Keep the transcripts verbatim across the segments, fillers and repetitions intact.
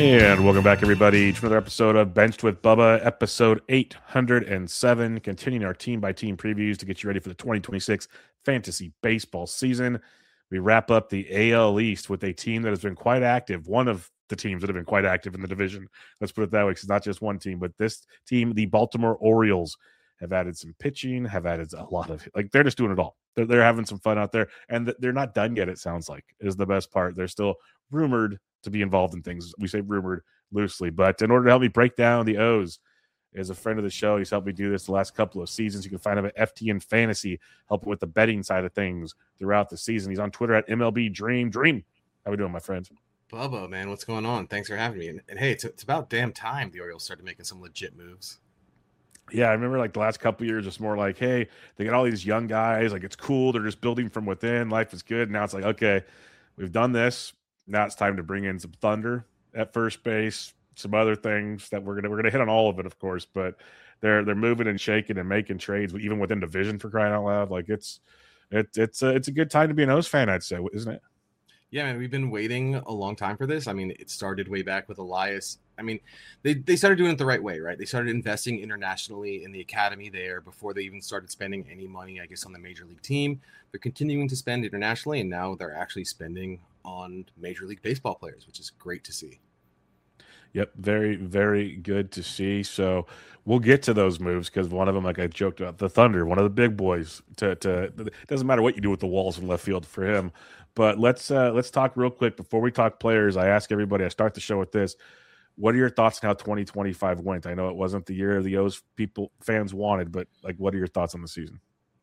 And welcome back, everybody, to another episode of Benched with Bubba, episode eight hundred seven, continuing our team-by-team previews to get you ready for the twenty twenty-six fantasy baseball season. We wrap up the A L East with a team that has been quite active, one of the teams that have been quite active in the division. Let's put it that way, because it's not just one team, but this team, the Baltimore Orioles, have added some pitching, have added a lot of, like, they're just doing it all. They're, they're having some fun out there, and they're not done yet, it sounds like, is the best part. They're still rumored to be involved in things. We say rumored loosely, but in order to help me break down the O's, is a friend of the show. He's helped me do this the last couple of seasons. You can find him at F T N Fantasy, helping with the betting side of things throughout the season. He's on Twitter at M L B Dream. Dream, how we doing, my friend? Bubba, man, what's going on? Thanks for having me. And, and hey, it's, it's about damn time the Orioles started making some legit moves. Yeah, I remember like the last couple of years, it's more like, hey, they got all these young guys. Like, it's cool. They're just building from within. Life is good. Now it's like, okay, we've done this. Now it's time to bring in some thunder at first base, some other things that we're gonna we're gonna hit on all of it, of course. But they're they're moving and shaking and making trades, even within division, for crying out loud. Like it's it, it's a, it's a good time to be an O's fan, I'd say, isn't it? Yeah, man, we've been waiting a long time for this. I mean, it started way back with Elias. I mean, they, they started doing it the right way, right? They started investing internationally in the academy there before they even started spending any money, I guess, on the major league team. They're continuing to spend internationally, and now they're actually spending on Major League Baseball players, which is great to see. Yep, very, very good to see. So we'll get to those moves because one of them, like I joked about, the Thunder, one of the big boys. To, to it doesn't matter what you do with the walls in left field for him. But let's uh, let's talk real quick before we talk players. I ask everybody. I start the show with this: what are your thoughts on how twenty twenty-five went? I know it wasn't the year the O's people fans wanted, but like, what are your thoughts on the season?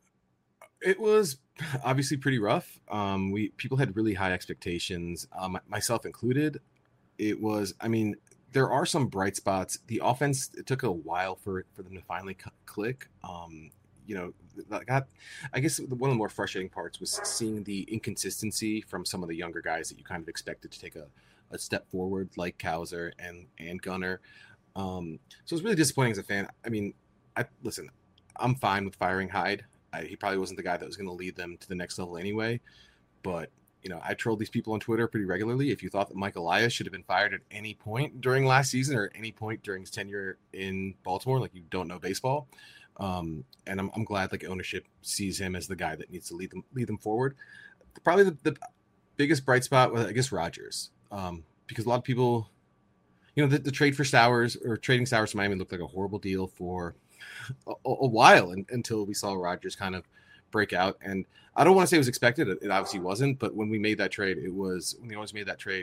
It was obviously pretty rough. Um, we people had really high expectations, um, myself included. It was, I mean, there are some bright spots. The offense, it took a while for for them to finally c- click. Um, you know, got, I guess one of the more frustrating parts was seeing the inconsistency from some of the younger guys that you kind of expected to take a, a step forward, like Cowser and and Gunnar. Um, so it was really disappointing as a fan. I mean, I listen, I'm fine with firing Hyde. I, he probably wasn't the guy that was going to lead them to the next level anyway. But, you know, I trolled these people on Twitter pretty regularly. If you thought that Mike Elias should have been fired at any point during last season or at any point during his tenure in Baltimore, like, you don't know baseball. Um, and I'm, I'm glad like ownership sees him as the guy that needs to lead them lead them forward. Probably the, the biggest bright spot was, I guess, Rogers, um, because a lot of people, you know, the, the trade for Stowers or trading Stowers to Miami looked like a horrible deal for a, a while and, until we saw Rogers kind of break out. And I don't want to say it was expected. It, it obviously wasn't. But when we made that trade, it was when they always made that trade,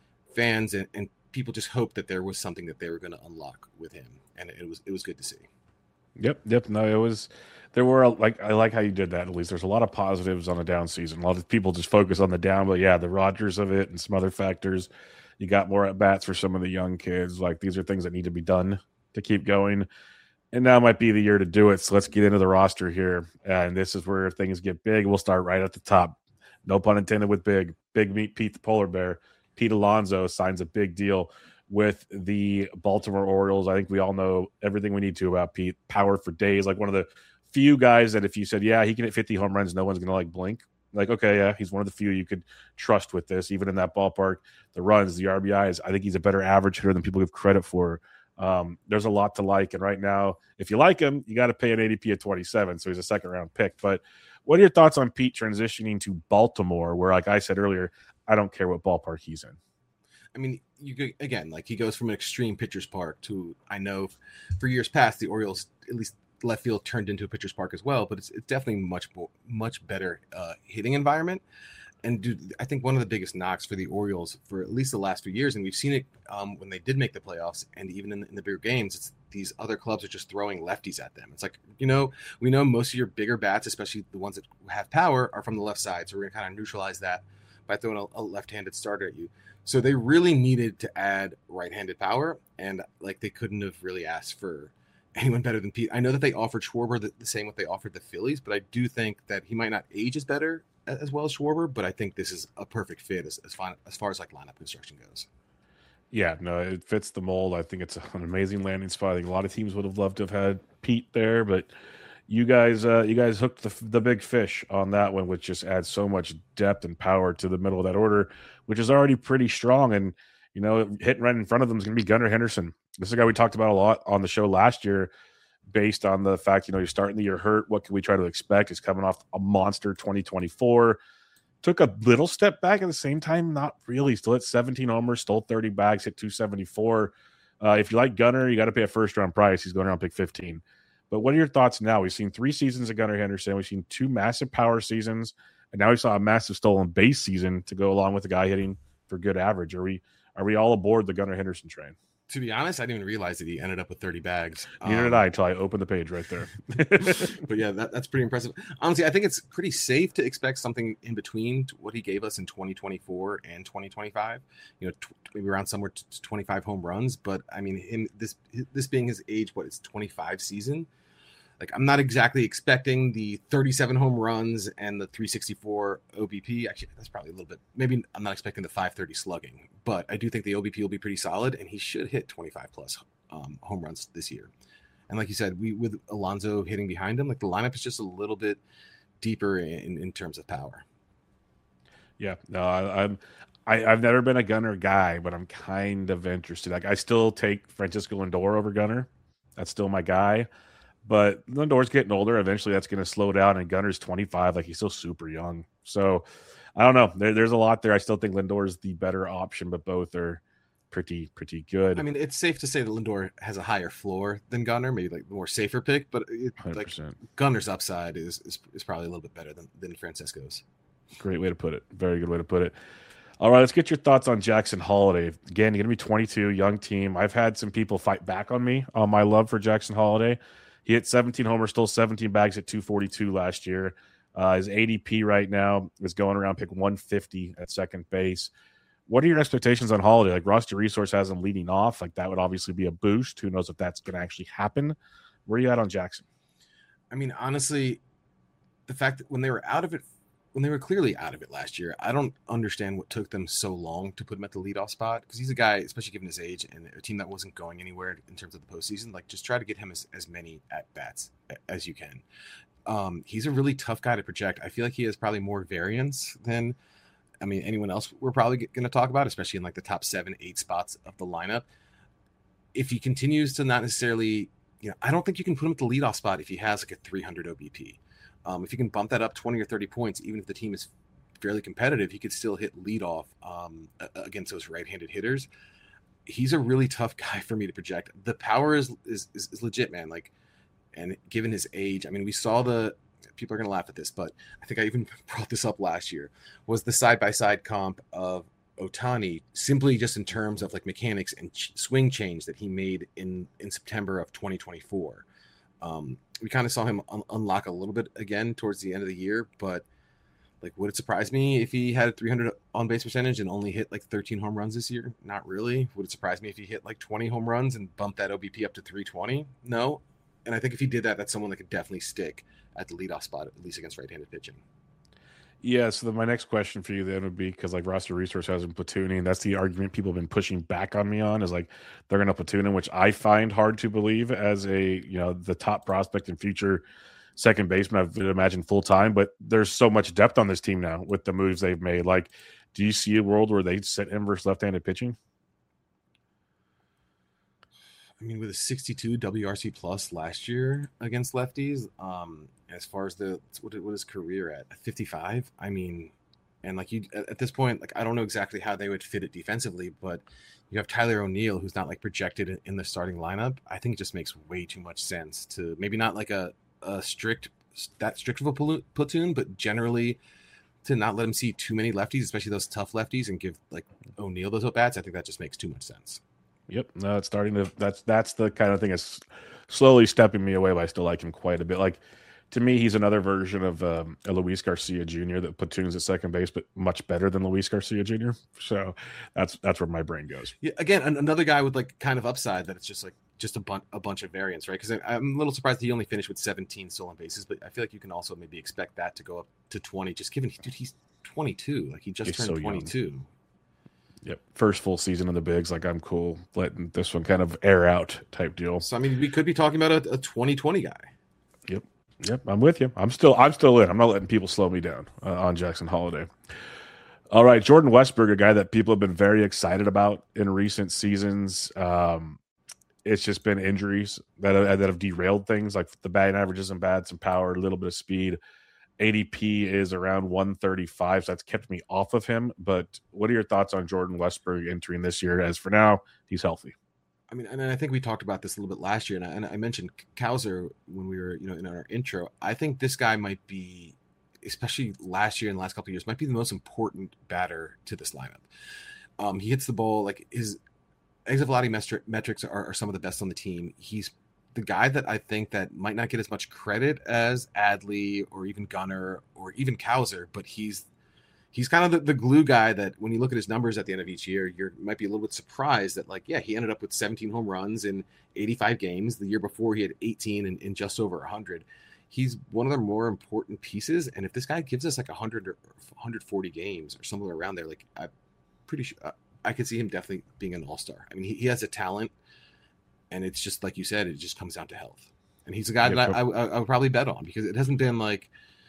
fans and, and people just hoped that there was something that they were going to unlock with him. And it was it was good to see. Yep, yep. No, it was. There were like I like how you did that. At least there's a lot of positives on a down season. A lot of people just focus on the down, but yeah, the Rogers of it and some other factors. You got more at bats for some of the young kids. Like, these are things that need to be done to keep going. And now might be the year to do it. So let's get into the roster here. And this is where things get big. We'll start right at the top. No pun intended with big. Big meet Pete the Polar Bear. Pete Alonso signs a big deal with the Baltimore Orioles. I think we all know everything we need to about Pete. Power for days. Like, one of the few guys that if you said, yeah, he can hit fifty home runs, no one's going to like blink. Like, okay, yeah, he's one of the few you could trust with this, even in that ballpark. The runs, the R B Is, I think he's a better average hitter than people give credit for. Um, there's a lot to like. And right now, if you like him, you got to pay an A D P at twenty-seven. So he's a second round pick. But what are your thoughts on Pete transitioning to Baltimore, where, like I said earlier, I don't care what ballpark he's in? I mean, you could, again, like, he goes from an extreme pitcher's park to, I know for years past, the Orioles, at least left field, turned into a pitcher's park as well, but it's, it's definitely much more, much better uh, hitting environment. And dude, I think one of the biggest knocks for the Orioles for at least the last few years, and we've seen it um, when they did make the playoffs and even in, in the bigger games, it's these other clubs are just throwing lefties at them. It's like, you know, we know most of your bigger bats, especially the ones that have power, are from the left side. So we're going to kind of neutralize that by throwing a, a left-handed starter at you. So they really needed to add right-handed power, and like, they couldn't have really asked for anyone better than Pete. I know that they offered Schwarber the, the same what they offered the Phillies, but I do think that he might not age as better as well as Schwarber, but I think this is a perfect fit as as far as, far as like lineup construction goes. Yeah, no, it fits the mold. I think it's an amazing landing spot. I think a lot of teams would have loved to have had Pete there, but you guys, uh, you guys hooked the the big fish on that one, which just adds so much depth and power to the middle of that order, which is already pretty strong. And you know, hitting right in front of them is going to be Gunnar Henderson. This is a guy we talked about a lot on the show last year, based on the fact, you know, you're starting the year hurt. What can we try to expect? He's coming off a monster twenty twenty-four. Took a little step back at the same time, not really. Still at seventeen homers, stole thirty bags, hit two seventy-four. Uh, if you like Gunnar, you got to pay a first-round price. He's going around pick fifteen. But what are your thoughts now? We've seen three seasons of Gunnar Henderson. We've seen two massive power seasons, and now we saw a massive stolen base season to go along with the guy hitting for good average. Are we are we all aboard the Gunnar Henderson train? To be honest, I didn't even realize that he ended up with thirty bags. Neither um, did I until I opened the page right there. But yeah, that, that's pretty impressive. Honestly, I think it's pretty safe to expect something in between what he gave us in twenty twenty-four and twenty twenty-five. You know, t- maybe around somewhere to twenty-five home runs. But I mean, him this this being his age, what, it's twenty-five season. Like, I'm not exactly expecting the thirty-seven home runs and the three sixty-four O B P. Actually, that's probably a little bit. Maybe I'm not expecting the five thirty slugging, but I do think the O B P will be pretty solid, and he should hit twenty-five plus um, home runs this year. And like you said, we with Alonso hitting behind him, like the lineup is just a little bit deeper in, in terms of power. Yeah, no, I, I'm. I, I've never been a Gunnar guy, but I'm kind of interested. Like, I still take Francisco Lindor over Gunnar. That's still my guy. But Lindor's getting older. Eventually, that's going to slow down. And Gunnar's twenty-five. Like, he's still super young. So, I don't know. There, there's a lot there. I still think Lindor's the better option, but both are pretty, pretty good. I mean, it's safe to say that Lindor has a higher floor than Gunnar, maybe like the more safer pick. But it, like Gunnar's upside is, is is probably a little bit better than, than Francisco's. Great way to put it. Very good way to put it. All right, let's get your thoughts on Jackson Holliday. Again, you're going to be twenty-two, young team. I've had some people fight back on me on my love for Jackson Holliday. He hit seventeen homers, stole seventeen bags at two forty-two last year. Uh, his A D P right now is going around pick one fifty at second base. What are your expectations on Holliday? Like, Roster Resource has him leading off. Like, that would obviously be a boost. Who knows if that's going to actually happen? Where are you at on Jackson? I mean, honestly, the fact that when they were out of it, when they were clearly out of it last year, I don't understand what took them so long to put him at the leadoff spot. Because he's a guy, especially given his age and a team that wasn't going anywhere in terms of the postseason, like, just try to get him as, as many at bats as you can. Um, he's a really tough guy to project. I feel like he has probably more variance than, I mean, anyone else we're probably going to talk about, especially in like the top seven, eight spots of the lineup. If he continues to not necessarily, you know, I don't think you can put him at the leadoff spot if he has like a three hundred O B P. Um, if you can bump that up twenty or thirty points, even if the team is fairly competitive, he could still hit leadoff um, against those right-handed hitters. He's a really tough guy for me to project. The power is is, is, is legit, man. Like, and given his age, I mean, we saw the people are going to laugh at this, but I think I even brought this up last year, was the side-by-side comp of Ohtani, simply just in terms of like mechanics and ch- swing change that he made in, in September of twenty twenty-four. Um, we kind of saw him un- unlock a little bit again towards the end of the year, but like, would it surprise me if he had a three hundred on base percentage and only hit like thirteen home runs this year? Not really. Would it surprise me if he hit like twenty home runs and bumped that O B P up to three twenty? No. And I think if he did that, that's someone that could definitely stick at the leadoff spot, at least against right-handed pitching. Yeah, so then my next question for you then would be, because like Roster Resource has him platooning, that's the argument people have been pushing back on me on, is like they're going to platoon him, which I find hard to believe as a, you know, the top prospect and future second baseman, I would imagine full time. But there's so much depth on this team now with the moves they've made. Like, do you see a world where they set him versus left-handed pitching? I mean, with a sixty-two W R C plus last year against lefties, um, as far as the what, what is career at fifty-five, I mean, and like you at, at this point, like I don't know exactly how they would fit it defensively, but you have Tyler O'Neill, who's not like projected in, in the starting lineup. I think it just makes way too much sense to maybe not like a, a strict that strict of a platoon, but generally to not let him see too many lefties, especially those tough lefties, and give like O'Neill those at bats. I think that just makes too much sense. Yep, no, it's starting to. That's that's the kind of thing that's slowly stepping me away, but I still like him quite a bit. Like, to me, he's another version of um, a Luis Garcia Junior that platoons at second base, but much better than Luis Garcia Junior So that's that's where my brain goes. Yeah, again, another guy with like kind of upside that it's just like just a bunch a bunch of variants, right? Because I'm a little surprised he only finished with seventeen stolen bases, but I feel like you can also maybe expect that to go up to twenty, just given dude he's twenty-two, like he just he's turned so twenty-two. Young. Yep. First full season of the bigs. Like, I'm cool letting this one kind of air out type deal. So, I mean, we could be talking about a, a twenty twenty guy. Yep. Yep. I'm with you. I'm still, I'm still in. I'm not letting people slow me down uh, on Jackson Holliday. All right, Jordan Westberg, a guy that people have been very excited about in recent seasons. Um, it's just been injuries that have, that have derailed things. Like the batting average isn't bad, some power, a little bit of speed. A D P is around one thirty-five, so that's kept me off of him. But what are your thoughts on Jordan Westberg entering this year? As for now, he's healthy. I mean, and I think we talked about this a little bit last year, and I, and I mentioned Cowser when we were, you know, in our intro. I think this guy might be, especially last year and the last couple of years, might be the most important batter to this lineup. Um, he hits the ball like his exit velocity metri- metrics are, are some of the best on the team. He's the guy that I think that might not get as much credit as Adley or even Gunnar or even Cowser, but he's he's kind of the, the glue guy that when you look at his numbers at the end of each year, you might be a little bit surprised that, like, yeah, he ended up with seventeen home runs in eighty-five games. The year before he had eighteen and, and just over one hundred. He's one of the more important pieces. And if this guy gives us like one hundred or one forty games or somewhere around there, like, I'm pretty sure uh, I could see him definitely being an all-star. I mean, he, he has a talent, and it's just like you said, it just comes down to health. And he's a guy yeah, that I, I, I would probably bet on, because it hasn't been like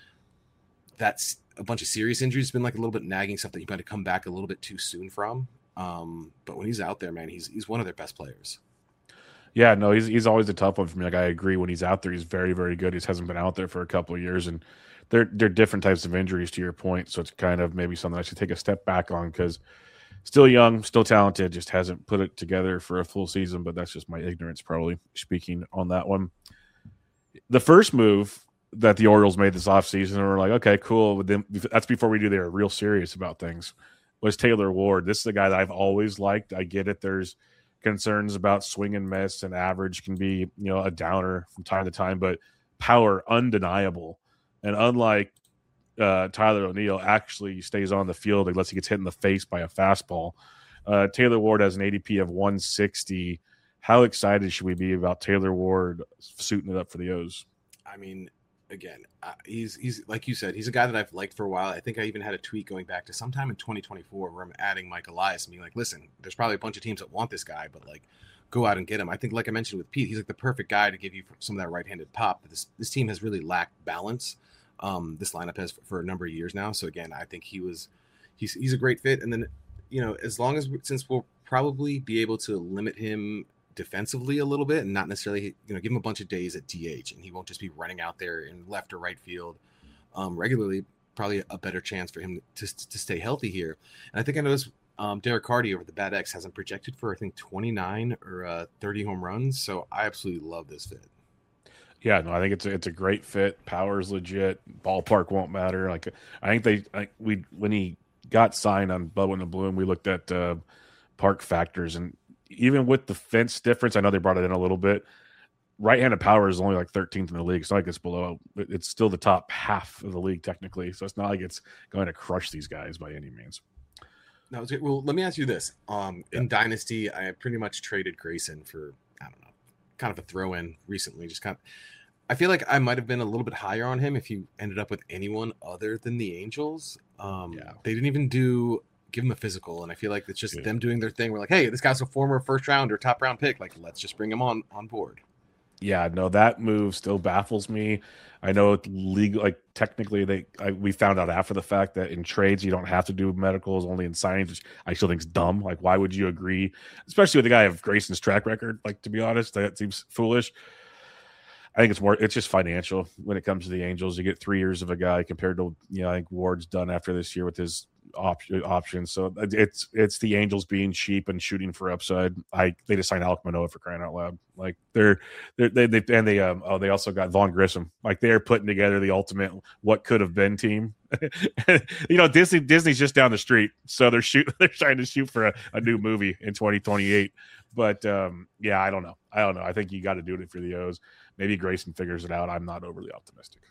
that's a bunch of serious injuries. It's been like a little bit nagging stuff that you might have come back a little bit too soon from. Um, but when he's out there, man, he's he's one of their best players. Yeah, no, he's he's always a tough one for me. Like, I agree, when he's out there, he's very, very good. He just hasn't been out there for a couple of years, and they're they're different types of injuries, to your point. So it's kind of maybe something I should take a step back on, because still young, still talented, just hasn't put it together for a full season. But that's just my ignorance, probably speaking on that one. The first move that the Orioles made this offseason, and we're like, okay, cool. But then that's before we do. They were real serious about things. Was Taylor Ward. This is a guy that I've always liked. I get it. There's concerns about swing and miss, and average can be, you know, a downer from time to time, but power undeniable. And unlike uh, Tyler O'Neill, actually stays on the field unless he gets hit in the face by a fastball. Uh, Taylor Ward has an A D P of one sixty. How excited should we be about Taylor Ward suiting it up for the O's? I mean, again, uh, he's he's like you said, he's a guy that I've liked for a while. I think I even had a tweet going back to sometime in twenty twenty-four where I'm adding Mike Elias and being like, listen, there's probably a bunch of teams that want this guy, but like, go out and get him. I think, like I mentioned with Pete, he's like the perfect guy to give you some of that right-handed pop. But this this team has really lacked balance. Um, this lineup has for, for a number of years now. So again, I think he was he's he's a great fit. And then, you know, as long as since we'll probably be able to limit him defensively a little bit and not necessarily, you know, give him a bunch of days at D H, and he won't just be running out there in left or right field um, regularly. Probably a better chance for him to, to stay healthy here. And I think I noticed um, Derek Carty over the Bad X hasn't projected for, I think, twenty-nine or uh, thirty home runs. So I absolutely love this fit. Yeah, no, I think it's a, it's a great fit. Power's legit. Ballpark won't matter. Like, I think they, I, we when he got signed on Bud and Bloom, we looked at uh, park factors, and even with the fence difference, I know they brought it in a little bit. Right-handed power is only like thirteenth in the league. It's not like it's below. It's still the top half of the league technically. So it's not like it's going to crush these guys by any means. No, well, let me ask you this. Um, yeah. In Dynasty, I pretty much traded Grayson for, I don't know, kind of a throw-in recently. Just kind of, I feel like I might have been a little bit higher on him if he ended up with anyone other than the Angels. Um, yeah. They didn't even do give him a physical, and I feel like it's just yeah. them doing their thing. We're like, hey, this guy's a former first round or top round pick. Like, let's just bring him on on board. Yeah, no, that move still baffles me. I know legal, like technically, they I, we found out after the fact that in trades you don't have to do medicals, only in signings, which I still think is dumb. Like, why would you agree, especially with the guy of Grayson's track record? Like, to be honest, that seems foolish. I think it's more, it's just financial when it comes to the Angels. You get three years of a guy compared to, you know, I think Ward's done after this year with his op- options. So it's it's the Angels being cheap and shooting for upside. I they just signed Alek Manoah for crying out loud. Like they're, they're they they and they um oh they also got Vaughn Grissom. Like they're putting together the ultimate what could have been team. You know, Disney Disney's just down the street, so they're shooting they're trying to shoot for a, a new movie in twenty twenty-eight. But um, yeah, I don't know. I don't know. I think you got to do it for the O's. Maybe Grayson figures it out. I'm not overly optimistic.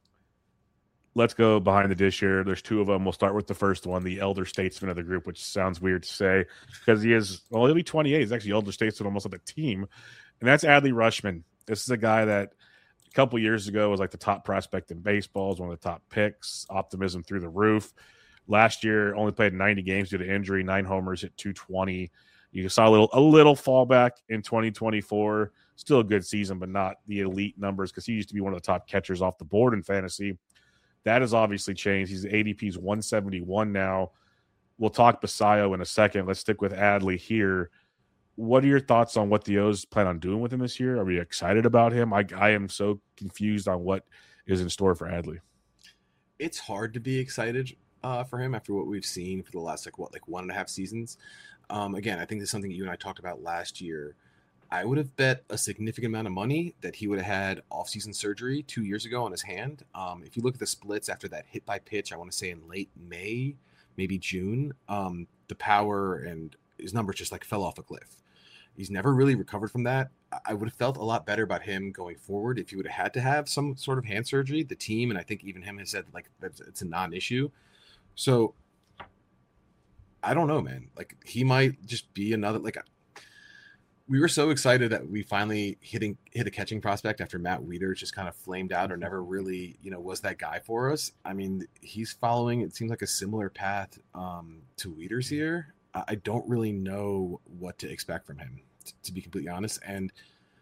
Let's go behind the dish here. There's two of them. We'll start with the first one, the elder statesman of the group, which sounds weird to say because he is, well, he'll be twenty-eight. He's actually elder statesman almost of the team. And that's Adley Rutschman. This is a guy that a couple years ago was like the top prospect in baseball, was one of the top picks, optimism through the roof. Last year, only played ninety games due to injury, nine homers at two twenty. You saw a little a little fallback in twenty twenty-four. Still a good season, but not the elite numbers because he used to be one of the top catchers off the board in fantasy. That has obviously changed. He's A D P's one seventy-one now. we'll talk Basayo in a second. Let's stick with Adley here. What are your thoughts on what the O's plan on doing with him this year? Are we excited about him? I, I am so confused on what is in store for Adley. It's hard to be excited uh, for him after what we've seen for the last like what like one and a half seasons. Um, again, I think this is something you and I talked about last year. I would have bet a significant amount of money that he would have had off-season surgery two years ago on his hand. Um, if you look at the splits after that hit by pitch, I want to say in late May, maybe June, um, the power and his numbers just like fell off a cliff. He's never really recovered from that. I would have felt a lot better about him going forward if he would have had to have some sort of hand surgery. The team, and I think even him, has said like it's a non-issue. So I don't know, man. Like he might just be another like. We were so excited that we finally hitting hit a catching prospect after Matt Wieters just kind of flamed out or never really, you know, was that guy for us. I mean, he's following, it seems like a similar path um, to Wieters here. I don't really know what to expect from him, t- to be completely honest. And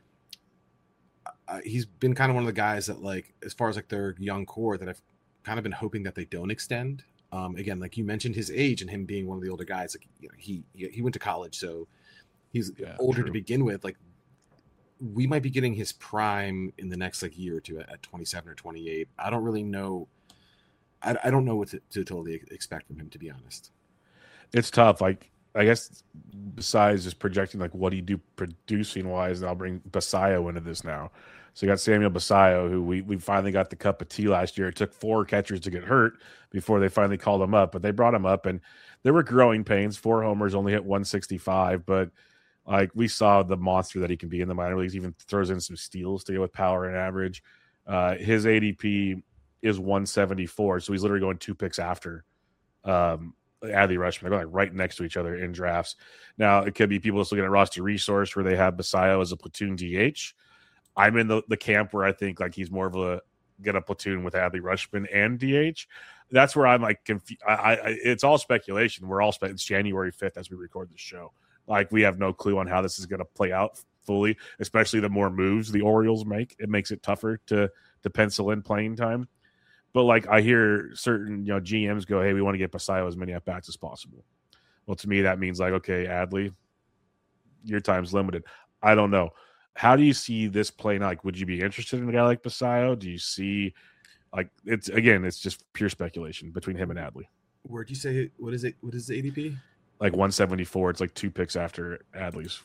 uh, he's been kind of one of the guys that, like, as far as like their young core, that I've kind of been hoping that they don't extend. Um, again, like you mentioned, his age and him being one of the older guys, like, you know, he he went to college, so he's yeah, older true. to begin with. Like, we might be getting his prime in the next like year or two at, at twenty-seven or twenty-eight. I don't really know. I, I don't know what to, to totally expect from him, to be honest. It's tough. Like, I guess besides just projecting like what he do producing wise, and I'll bring Basayo into this now. So you got Samuel Basayo, who we, we finally got the cup of tea last year. It took four catchers to get hurt before they finally called him up, but they brought him up, and there were growing pains. Four homers, only hit one sixty-five, but like we saw the monster that he can be in the minor leagues. Even throws in some steals to go with power and average. Uh, his A D P is one seventy-four, so he's literally going two picks after um, Adley Rutschman. They're going like right next to each other in drafts. Now, it could be people just looking at roster resource where they have Basayo as a platoon D H. I'm in the, the camp where I think like he's more of a get a platoon with Adley Rutschman and D H. That's where I'm like confused. I, I, it's all speculation. We're all spe- it's January fifth as we record this show. Like, we have no clue on how this is going to play out fully, especially the more moves the Orioles make. It makes it tougher to to pencil in playing time. But, like, I hear certain, you know, G Ms go, hey, we want to get Basayo as many at-bats as possible. Well, to me, that means, like, okay, Adley, your time's limited. I don't know. How do you see this playing out? Like, would you be interested in a guy like Basayo? Do you see, like, it's, again, it's just pure speculation between him and Adley. Where'd you say, what is it? What is the A D P? Like one seventy-four. It's like two picks after Adley's.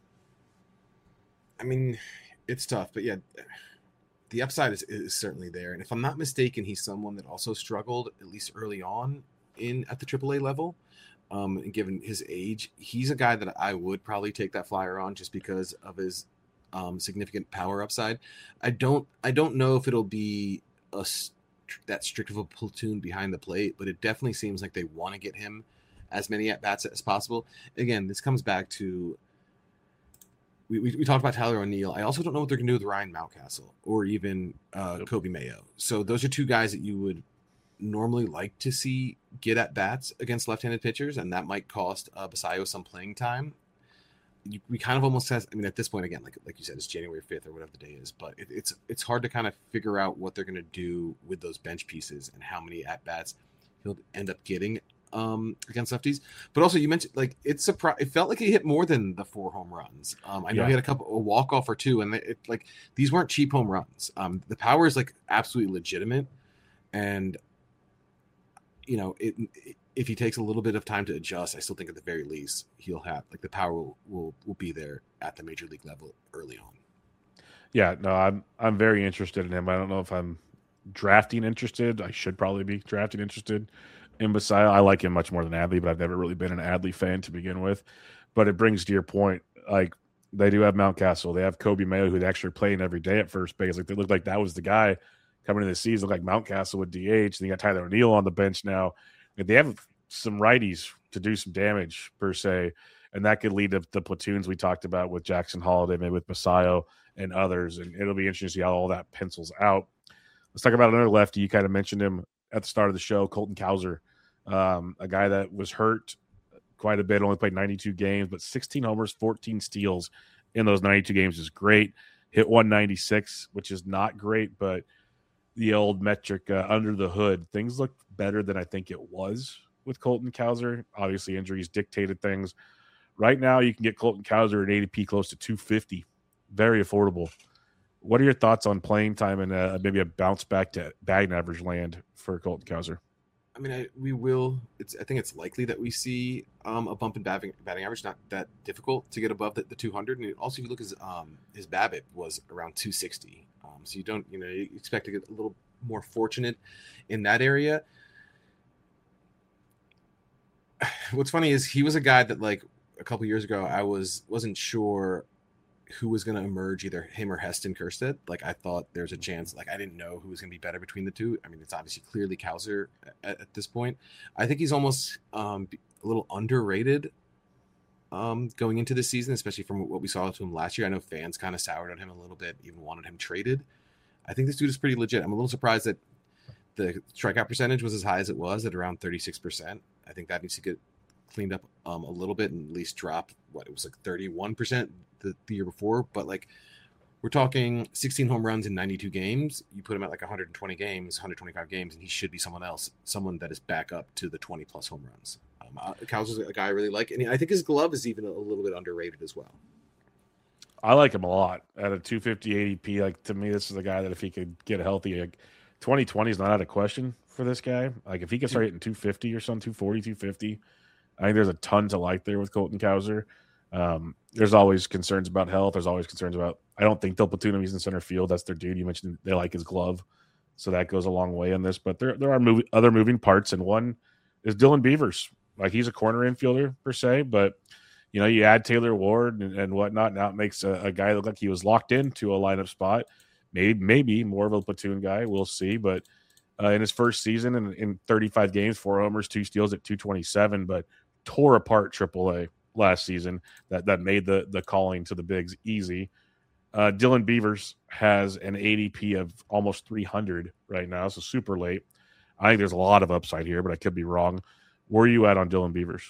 I mean, it's tough, but yeah, the upside is, is certainly there. And if I'm not mistaken, he's someone that also struggled, at least early on in at the triple A level. Um, and given his age, he's a guy that I would probably take that flyer on just because of his um, significant power upside. I don't, I don't know if it'll be a that strict of a platoon behind the plate, but it definitely seems like they want to get him as many at-bats as possible. Again, this comes back to we, we, we talked about Tyler O'Neill. I also don't know what they're going to do with Ryan Mountcastle or even uh, yep. Kobe Mayo. So those are two guys that you would normally like to see get at-bats against left-handed pitchers, and that might cost uh, Basayo some playing time. You, we kind of almost has, I mean, at this point, again, like like you said, it's January fifth or whatever the day is, but it, it's it's hard to kind of figure out what they're going to do with those bench pieces and how many at-bats he'll end up getting um against lefties. But also, you mentioned like it's surprised it felt like he hit more than the four home runs. um I know yeah. he had a couple a walk off or two, and it like these weren't cheap home runs. Um the power is like absolutely legitimate, and you know it, it if he takes a little bit of time to adjust, I still think at the very least he'll have like the power will will, will be there at the major league level early on. Yeah, no, I'm I'm very interested in him. I don't know if I'm drafting interested. I should probably be drafting interested in Basayo. I like him much more than Adley, but I've never really been an Adley fan to begin with. But it brings to your point, like they do have Mountcastle. They have Kobe Mayo, who's actually playing every day at first base. Like they look like that was the guy coming into the season. Looked like Mountcastle with D H. And you got Tyler O'Neill on the bench now. And they have some righties to do some damage per se, and that could lead to the platoons we talked about with Jackson Holiday, maybe with Basayo and others. And it'll be interesting to see how all that pencils out. Let's talk about another lefty. You kind of mentioned him at the start of the show, Colton Cowser, um, a guy that was hurt quite a bit, only played ninety-two games, but sixteen homers, fourteen steals in those ninety-two games is great. Hit one ninety-six, which is not great, but the old metric uh, under the hood, things look better than I think it was with Colton Cowser. Obviously, injuries dictated things. Right now, you can get Colton Cowser at A D P close to two fifty. Very affordable. What are your thoughts on playing time and uh, maybe a bounce back to batting average land for Colton Cowser? I mean, I, we will. It's. I think it's likely that we see um, a bump in batting, batting average. Not that difficult to get above the, the two hundred. And also, if you look, his um, his BABIP was around two sixty. Um, so you don't, you know, you expect to get a little more fortunate in that area. What's funny is he was a guy that, like, a couple years ago, I was wasn't sure who was going to emerge, either him or Heston Kjerstad. Like, I thought there's a chance. Like, I didn't know who was going to be better between the two. I mean, it's obviously clearly Cowser at, at this point. I think he's almost um, a little underrated um, going into the season, especially from what we saw to him last year. I know fans kind of soured on him a little bit, even wanted him traded. I think this dude is pretty legit. I'm a little surprised that the strikeout percentage was as high as it was at around thirty-six percent. I think that needs to get cleaned up um, a little bit and at least drop what it was like thirty-one percent the, the year before. But like, we're talking sixteen home runs in ninety-two games. You put him at like one hundred twenty games, one hundred twenty-five games, and he should be someone else, someone that is back up to the twenty plus home runs. Um, uh, Cowser's a guy I really like, and I think his glove is even a little bit underrated as well. I like him a lot at a two fifty A D P. Like, to me, this is a guy that if he could get healthy, like, twenty twenty is not out of question for this guy. Like, if he can start hitting two fifty or something, two forty, two fifty, I think there's a ton to like there with Colton Cowser. Um, there's always concerns about health. There's always concerns about, I don't think they'll platoon him. He's in center field. That's their dude. You mentioned they like his glove. So that goes a long way in this. But there, there are mov- other moving parts, and one is Dylan Beavers. Like, he's a corner infielder per se, but you know, you add Taylor Ward and, and whatnot. Now it makes a, a guy look like he was locked into a lineup spot. Maybe, maybe more of a platoon guy. We'll see. But uh, in his first season, in, in thirty-five games, four homers, two steals at two twenty-seven, but tore apart triple A last season. That that made the the calling to the bigs easy. Uh, Dylan Beavers has an A D P of almost three hundred right now, so super late. I think there's a lot of upside here, but I could be wrong. Where are you at on Dylan Beavers?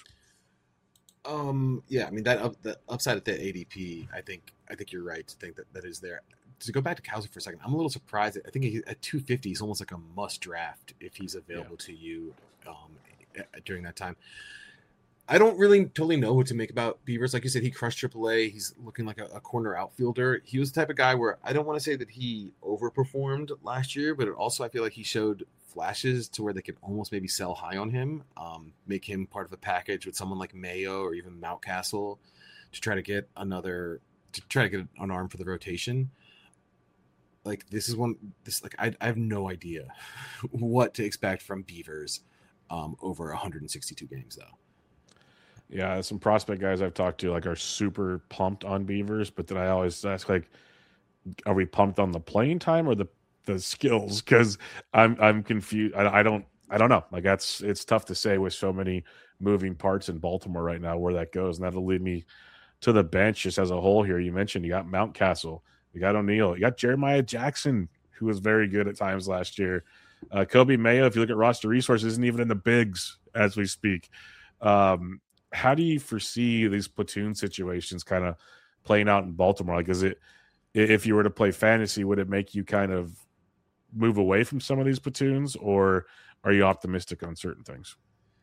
Um, yeah, I mean, that up, the upside at the A D P, I think, I think you're right to think that that is there. To go back to Cowser for a second, I'm a little surprised. I think he, at two fifty, he's almost like a must draft if he's available yeah. to you um, during that time. I don't really totally know what to make about Beavers. Like you said, he crushed triple A. He's looking like a, a corner outfielder. He was the type of guy where I don't want to say that he overperformed last year, but it also I feel like he showed flashes to where they could almost maybe sell high on him, um, make him part of a package with someone like Mayo or even Mountcastle to try to get another, to try to get an arm for the rotation. Like, this is one, this like I, I have no idea what to expect from Beavers um, over one hundred sixty-two games though. Yeah, some prospect guys I've talked to like are super pumped on Beavers, but then I always ask, like, are we pumped on the playing time or the the skills? Because I'm I'm confused. I, I don't I don't know. Like, that's it's tough to say with so many moving parts in Baltimore right now where that goes, and that'll lead me to the bench just as a whole here. You mentioned you got Mountcastle, you got O'Neill, you got Jeremiah Jackson, who was very good at times last year. Uh, Kobe Mayo, if you look at roster resources, isn't even in the bigs as we speak. Um, how do you foresee these platoon situations kind of playing out in Baltimore? Like, is it, if you were to play fantasy, would it make you kind of move away from some of these platoons, or are you optimistic on certain things?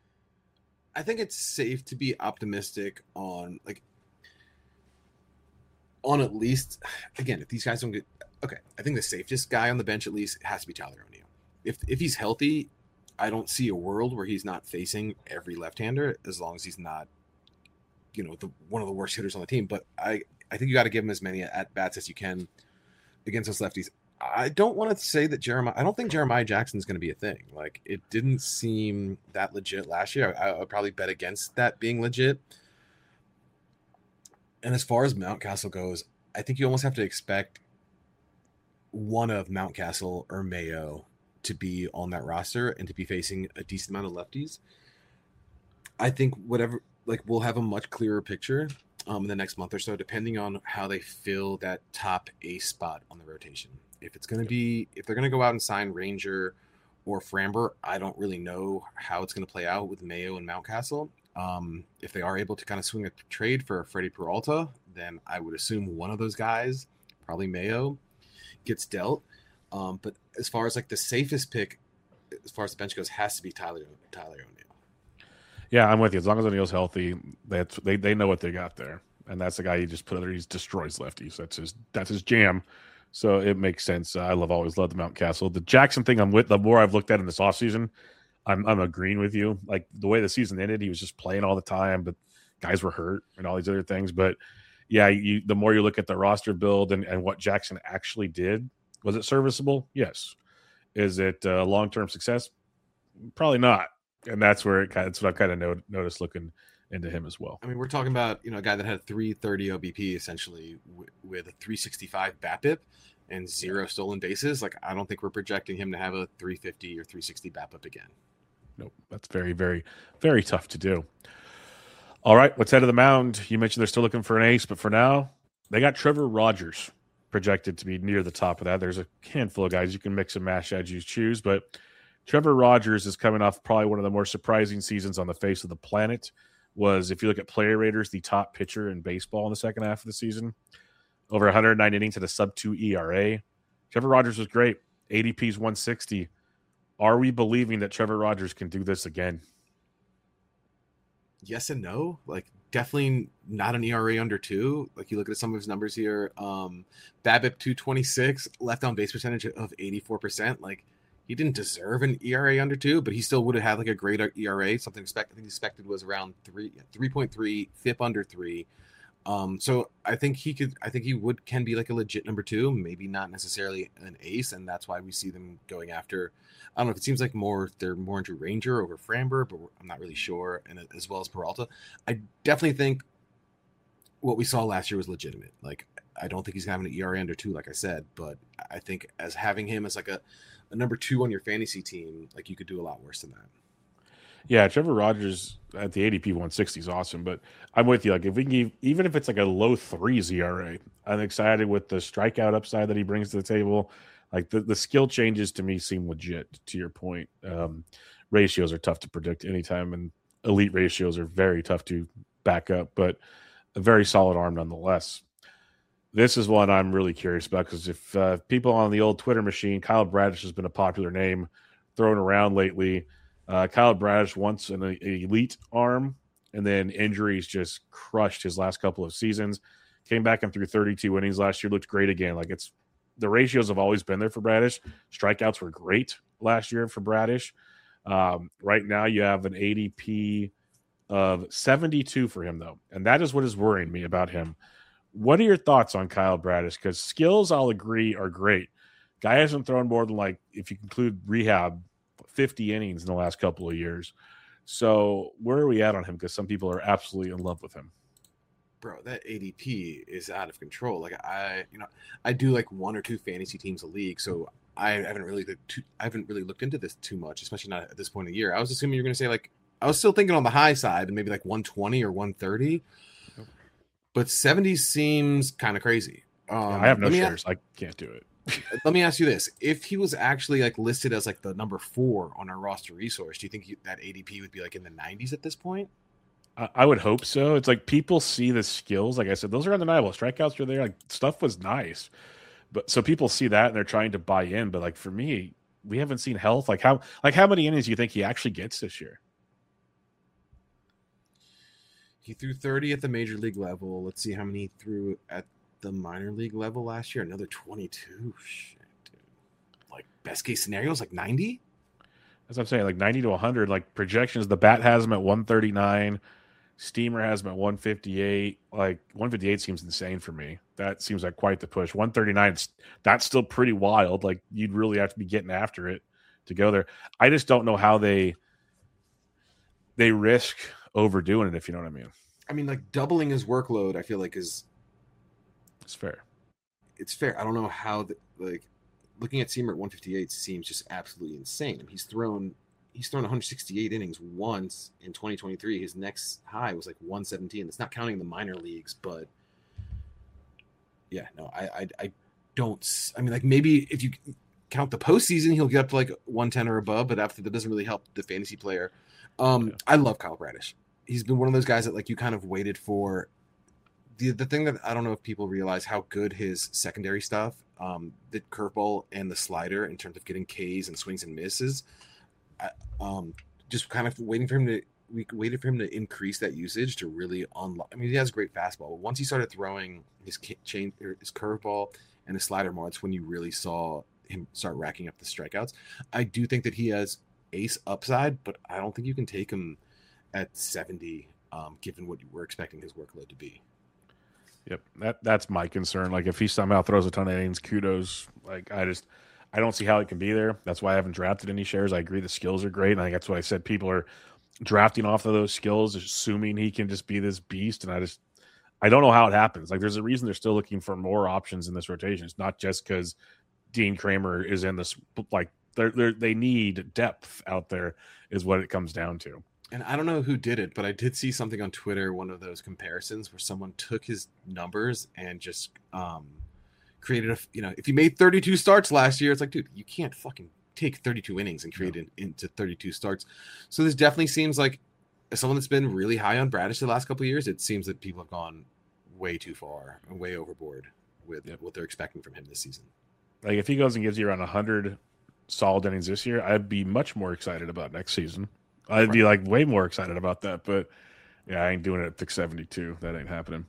I think it's safe to be optimistic on, like, on at least, again, if these guys don't get, okay, I think the safest guy on the bench at least has to be Tyler O'Neill. If if he's healthy, I don't see a world where he's not facing every left-hander, as long as he's not, you know, the one of the worst hitters on the team. But I, I think you got to give him as many at-bats as you can against those lefties. I don't want to say that Jeremiah, I don't think Jeremiah Jackson is going to be a thing. Like, it didn't seem that legit last year. I, I would probably bet against that being legit. And as far as Mountcastle goes, I think you almost have to expect one of Mountcastle or Mayo to be on that roster and to be facing a decent amount of lefties. I think whatever, like, we'll have a much clearer picture um, in the next month or so, depending on how they fill that top ace spot on the rotation. If it's going to be, if they're going to go out and sign Ranger or Framber, I don't really know how it's going to play out with Mayo and Mountcastle. Um, if they are able to kind of swing a trade for Freddie Peralta, then I would assume one of those guys, probably Mayo, gets dealt. Um, but as far as like the safest pick, as far as the bench goes, has to be Tyler Tyler O'Neill. Yeah, I'm with you. As long as O'Neal's healthy, that's they they know what they got there, and that's the guy you just put there. He destroys lefties. That's his that's his jam. So it makes sense. Uh, I love always loved the Mountcastle. The Jackson thing, I'm with. The more I've looked at in this offseason, I'm I'm agreeing with you. Like the way the season ended, he was just playing all the time, but guys were hurt and all these other things. But yeah, you the more you look at the roster build and, and what Jackson actually did, was it serviceable? Yes. Is it uh, long term success? Probably not. And that's where it kind of, that's what I've kind of not, noticed looking into him as well. I mean, we're talking about, you know, a guy that had three thirty O B P essentially w- with a three sixty-five BABIP and zero stolen bases. Like, I don't think we're projecting him to have a three fifty or three sixty BABIP again. Nope. That's very, very, very tough to do. All right. Let's head to the mound. You mentioned they're still looking for an ace, but for now, they got Trevor Rogers projected to be near the top of that. There's a handful of guys you can mix and mash as you choose, but Trevor Rogers is coming off probably one of the more surprising seasons on the face of the planet. Was, if you look at player raters, the top pitcher in baseball in the second half of the season. Over one hundred nine innings at a sub two E R A. Trevor Rogers was great. A D P's one sixty. Are we believing that Trevor Rogers can do this again? Yes and no. Like, definitely not an E R A under two. Like, you look at some of his numbers here. Um, BABIP two twenty-six, left on base percentage of eighty-four percent. Like, he didn't deserve an E R A under two, but he still would have had like a great E R A. Something expect, I think expected was around three, three point three, F I P under three. Um, so I think he could, I think he would, can be like a legit number two, maybe not necessarily an ace. And that's why we see them going after, I don't know if it seems like more, they're more into Ranger over Framber, but I'm not really sure. And as well as Peralta, I definitely think what we saw last year was legitimate. Like, I don't think he's gonna have an E R A under two, like I said, but I think as having him as like a, a number two on your fantasy team, like you could do a lot worse than that. Yeah, Trevor Rogers at the A D P one sixty is awesome, but I'm with you. Like, if we can give, even if it's like a low threes E R A, I'm excited with the strikeout upside that he brings to the table. Like, the, the skill changes to me seem legit, to your point. Um, ratios are tough to predict anytime, and elite ratios are very tough to back up, but a very solid arm nonetheless. This is one I'm really curious about, because if uh, people on the old Twitter machine, Kyle Bradish has been a popular name thrown around lately. Uh, Kyle Bradish once an elite arm, and then injuries just crushed his last couple of seasons. Came back and threw thirty-two innings last year, looked great again. Like, it's the ratios have always been there for Bradish. Strikeouts were great last year for Bradish. Um, right now, you have an A D P of seventy-two for him, though, and that is what is worrying me about him. What are your thoughts on Kyle Bradish? Because skills, I'll agree, are great. Guy hasn't thrown more than, like, if you include rehab, fifty innings in the last couple of years. So where are we at on him? Because some people are absolutely in love with him. Bro, that A D P is out of control. Like, I, you know, I do like one or two fantasy teams a league, so I haven't really, too, I haven't really looked into this too much, especially not at this point of the year. I was assuming you're going to say, like, I was still thinking on the high side, and maybe like one twenty or one thirty. But seventy seems kind of crazy. Um, yeah, I have no shares. Ask, I can't do it. Let me ask you this. If he was actually like listed as like the number four on our roster resource, do you think he, that A D P would be like in the nineties at this point? I, I would hope so. It's like people see the skills. Like I said, those are undeniable. Strikeouts are there. Like, stuff was nice. But so people see that and they're trying to buy in. But like, for me, we haven't seen health. Like how like how many innings do you think he actually gets this year? He threw thirty at the major league level. Let's see how many he threw at the minor league level last year. Another twenty-two. Shit, dude. Like, best case scenario is like ninety. As I'm saying, like ninety to one hundred. Like, projections, the bat has him at one thirty-nine. Steamer has him at one fifty-eight. Like, one fifty-eight seems insane for me. That seems like quite the push. one thirty-nine, that's still pretty wild. Like, you'd really have to be getting after it to go there. I just don't know how they they risk overdoing it, if you know what I mean. I mean, like, doubling his workload, I feel like is it's fair. It's fair. I don't know how the, like looking at Steamer at one fifty-eight seems just absolutely insane. He's thrown he's thrown one sixty-eight innings once in twenty twenty-three. His next high was like one seventeen. It's not counting the minor leagues, but yeah, no, I I, I don't. I mean, like, maybe if you count the postseason, he'll get up to like one ten or above, but after that doesn't really help the fantasy player. Um, yeah. I love Kyle Bradish. He's been one of those guys that, like, you kind of waited for. The the thing that I don't know if people realize how good his secondary stuff, um, the curveball and the slider in terms of getting Ks and swings and misses. I, um, just kind of waiting for him to we waited for him to increase that usage to really unlock. I mean, he has great fastball, but once he started throwing his chain, his curveball and his slider more, that's when you really saw him start racking up the strikeouts. I do think that he has ace upside, but I don't think you can take him at seventy, um, given what you were expecting his workload to be. Yep, that that's my concern. Like if he somehow throws a ton of innings, kudos. Like I just I don't see how it can be there. That's why I haven't drafted any shares. I agree the skills are great, and I think that's what I said. People are drafting off of those skills, assuming he can just be this beast, and I just I don't know how it happens. Like there's a reason they're still looking for more options in this rotation. It's not just because Dean Kramer is in this. Like they're, they're they need depth out there, is what it comes down to. And I don't know who did it, but I did see something on Twitter, one of those comparisons where someone took his numbers and just um, created a, you know, if he made thirty-two starts last year, it's like, dude, you can't fucking take thirty-two innings and create no. it into thirty-two starts. So this definitely seems like, as someone that's been really high on Bradish the last couple of years, it seems that people have gone way too far and way overboard with yep. what they're expecting from him this season. Like if he goes and gives you around one hundred solid innings this year, I'd be much more excited about next season. I'd right. be like way more excited about that, but yeah, I ain't doing it at pick seventy-two. That ain't happening.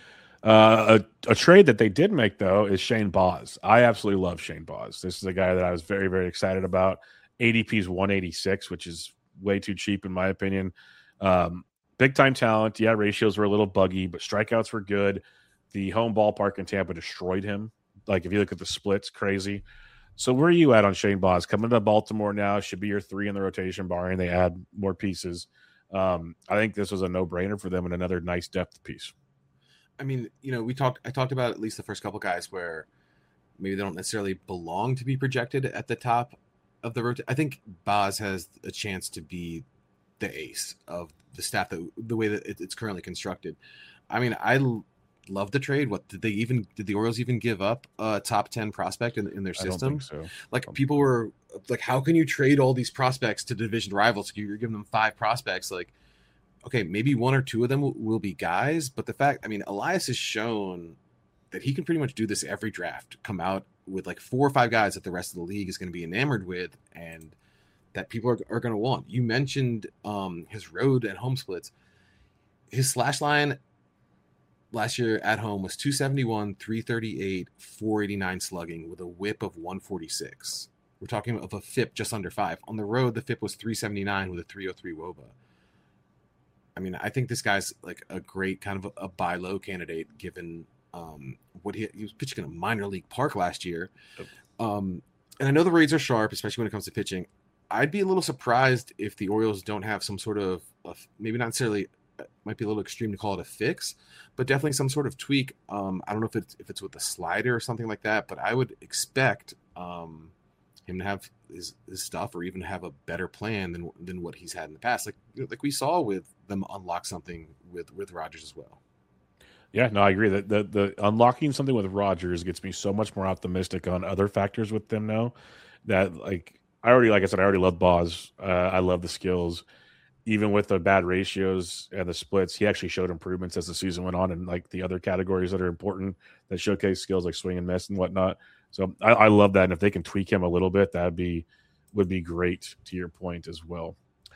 Uh, a, a trade that they did make, though, is Shane Baz. I absolutely love Shane Baz. This is a guy that I was very, very excited about. A D P is one eighty-six, which is way too cheap in my opinion. Um, big-time talent. Yeah, ratios were a little buggy, but strikeouts were good. The home ballpark in Tampa destroyed him. Like, if you look at the splits, crazy. So where are you at on Shane Baz? Coming to Baltimore now, should be your three in the rotation, barring they add more pieces. Um, I think this was a no-brainer for them and another nice depth piece. I mean, you know, we talked. I talked about at least the first couple guys where maybe they don't necessarily belong to be projected at the top of the rotation. I think Baz has a chance to be the ace of the staff that the way that it's currently constructed. I mean, I love the trade. What did they even did the Orioles even give up a top ten prospect in, in their system? I don't think so. Like people were like, how can you trade all these prospects to division rivals? You're giving them five prospects. Like, okay, maybe one or two of them will, will be guys, but the fact, I mean, Elias has shown that he can pretty much do this every draft, come out with like four or five guys that the rest of the league is going to be enamored with and that people are, are going to want. You mentioned um, his road and home splits. His slash line last year at home was two seventy-one, three thirty-eight, four eighty-nine slugging with a whip of one forty-six. We're talking of a F I P just under five. On the road, the F I P was three seventy-nine with a three oh three W O B A. I mean, I think this guy's like a great kind of a, a buy low candidate given um, what he, he was pitching in a minor league park last year. Um, and I know the Rays are sharp, especially when it comes to pitching. I'd be a little surprised if the Orioles don't have some sort of, of maybe not necessarily, might be a little extreme to call it a fix, but definitely some sort of tweak. Um, I don't know if it's if it's with the slider or something like that, but I would expect um, him to have his, his stuff or even have a better plan than than what he's had in the past. Like like we saw with them unlock something with with Rogers as well. Yeah, no, I agree that the the unlocking something with Rogers gets me so much more optimistic on other factors with them now. That like I already, like I said, I already love Baz. Uh, I love the skills. Even with the bad ratios and the splits, he actually showed improvements as the season went on in like the other categories that are important that showcase skills like swing and miss and whatnot. So I, I love that. And if they can tweak him a little bit, that'd be would be great to your point as well.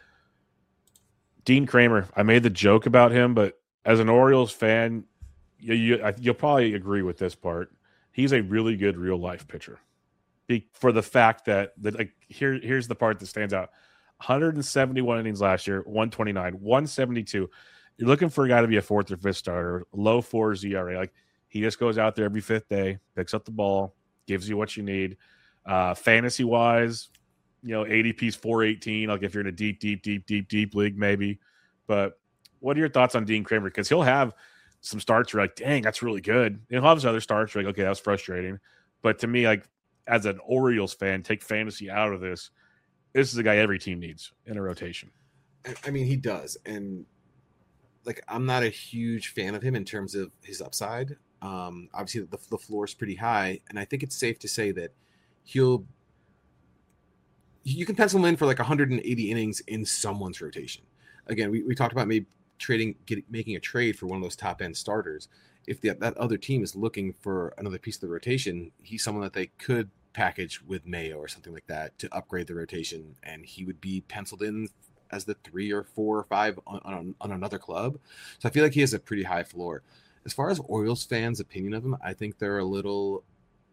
Dean Kramer, I made the joke about him, but as an Orioles fan, you, you, you'll probably agree with this part. He's a really good real life pitcher. Be, for the fact that, that like here, here's the part that stands out. one seventy-one innings last year, one twenty-nine, one seventy-two. You're looking for a guy to be a fourth or fifth starter, low fours E R A. Like he just goes out there every fifth day, picks up the ball, gives you what you need. Uh, fantasy wise, you know, A D P's four eighteen. Like if you're in a deep, deep, deep, deep, deep league, maybe. But what are your thoughts on Dean Kramer? Because he'll have some starts where you're like, dang, that's really good. And he'll have some other starts where you're like, okay, that was frustrating. But to me, like as an Orioles fan, take fantasy out of this. This is a guy every team needs in a rotation. I mean, he does. And like, I'm not a huge fan of him in terms of his upside. Um, obviously the, the floor is pretty high. And I think it's safe to say that he'll, you can pencil him in for like one hundred eighty innings in someone's rotation. Again, we, we talked about maybe trading, get, making a trade for one of those top end starters. If the, that other team is looking for another piece of the rotation, he's someone that they could package with Mayo or something like that to upgrade the rotation, and he would be penciled in as the three or four or five on, on, on another club. So I feel like he has a pretty high floor. As far as Orioles fans' opinion of him, I think they're a little.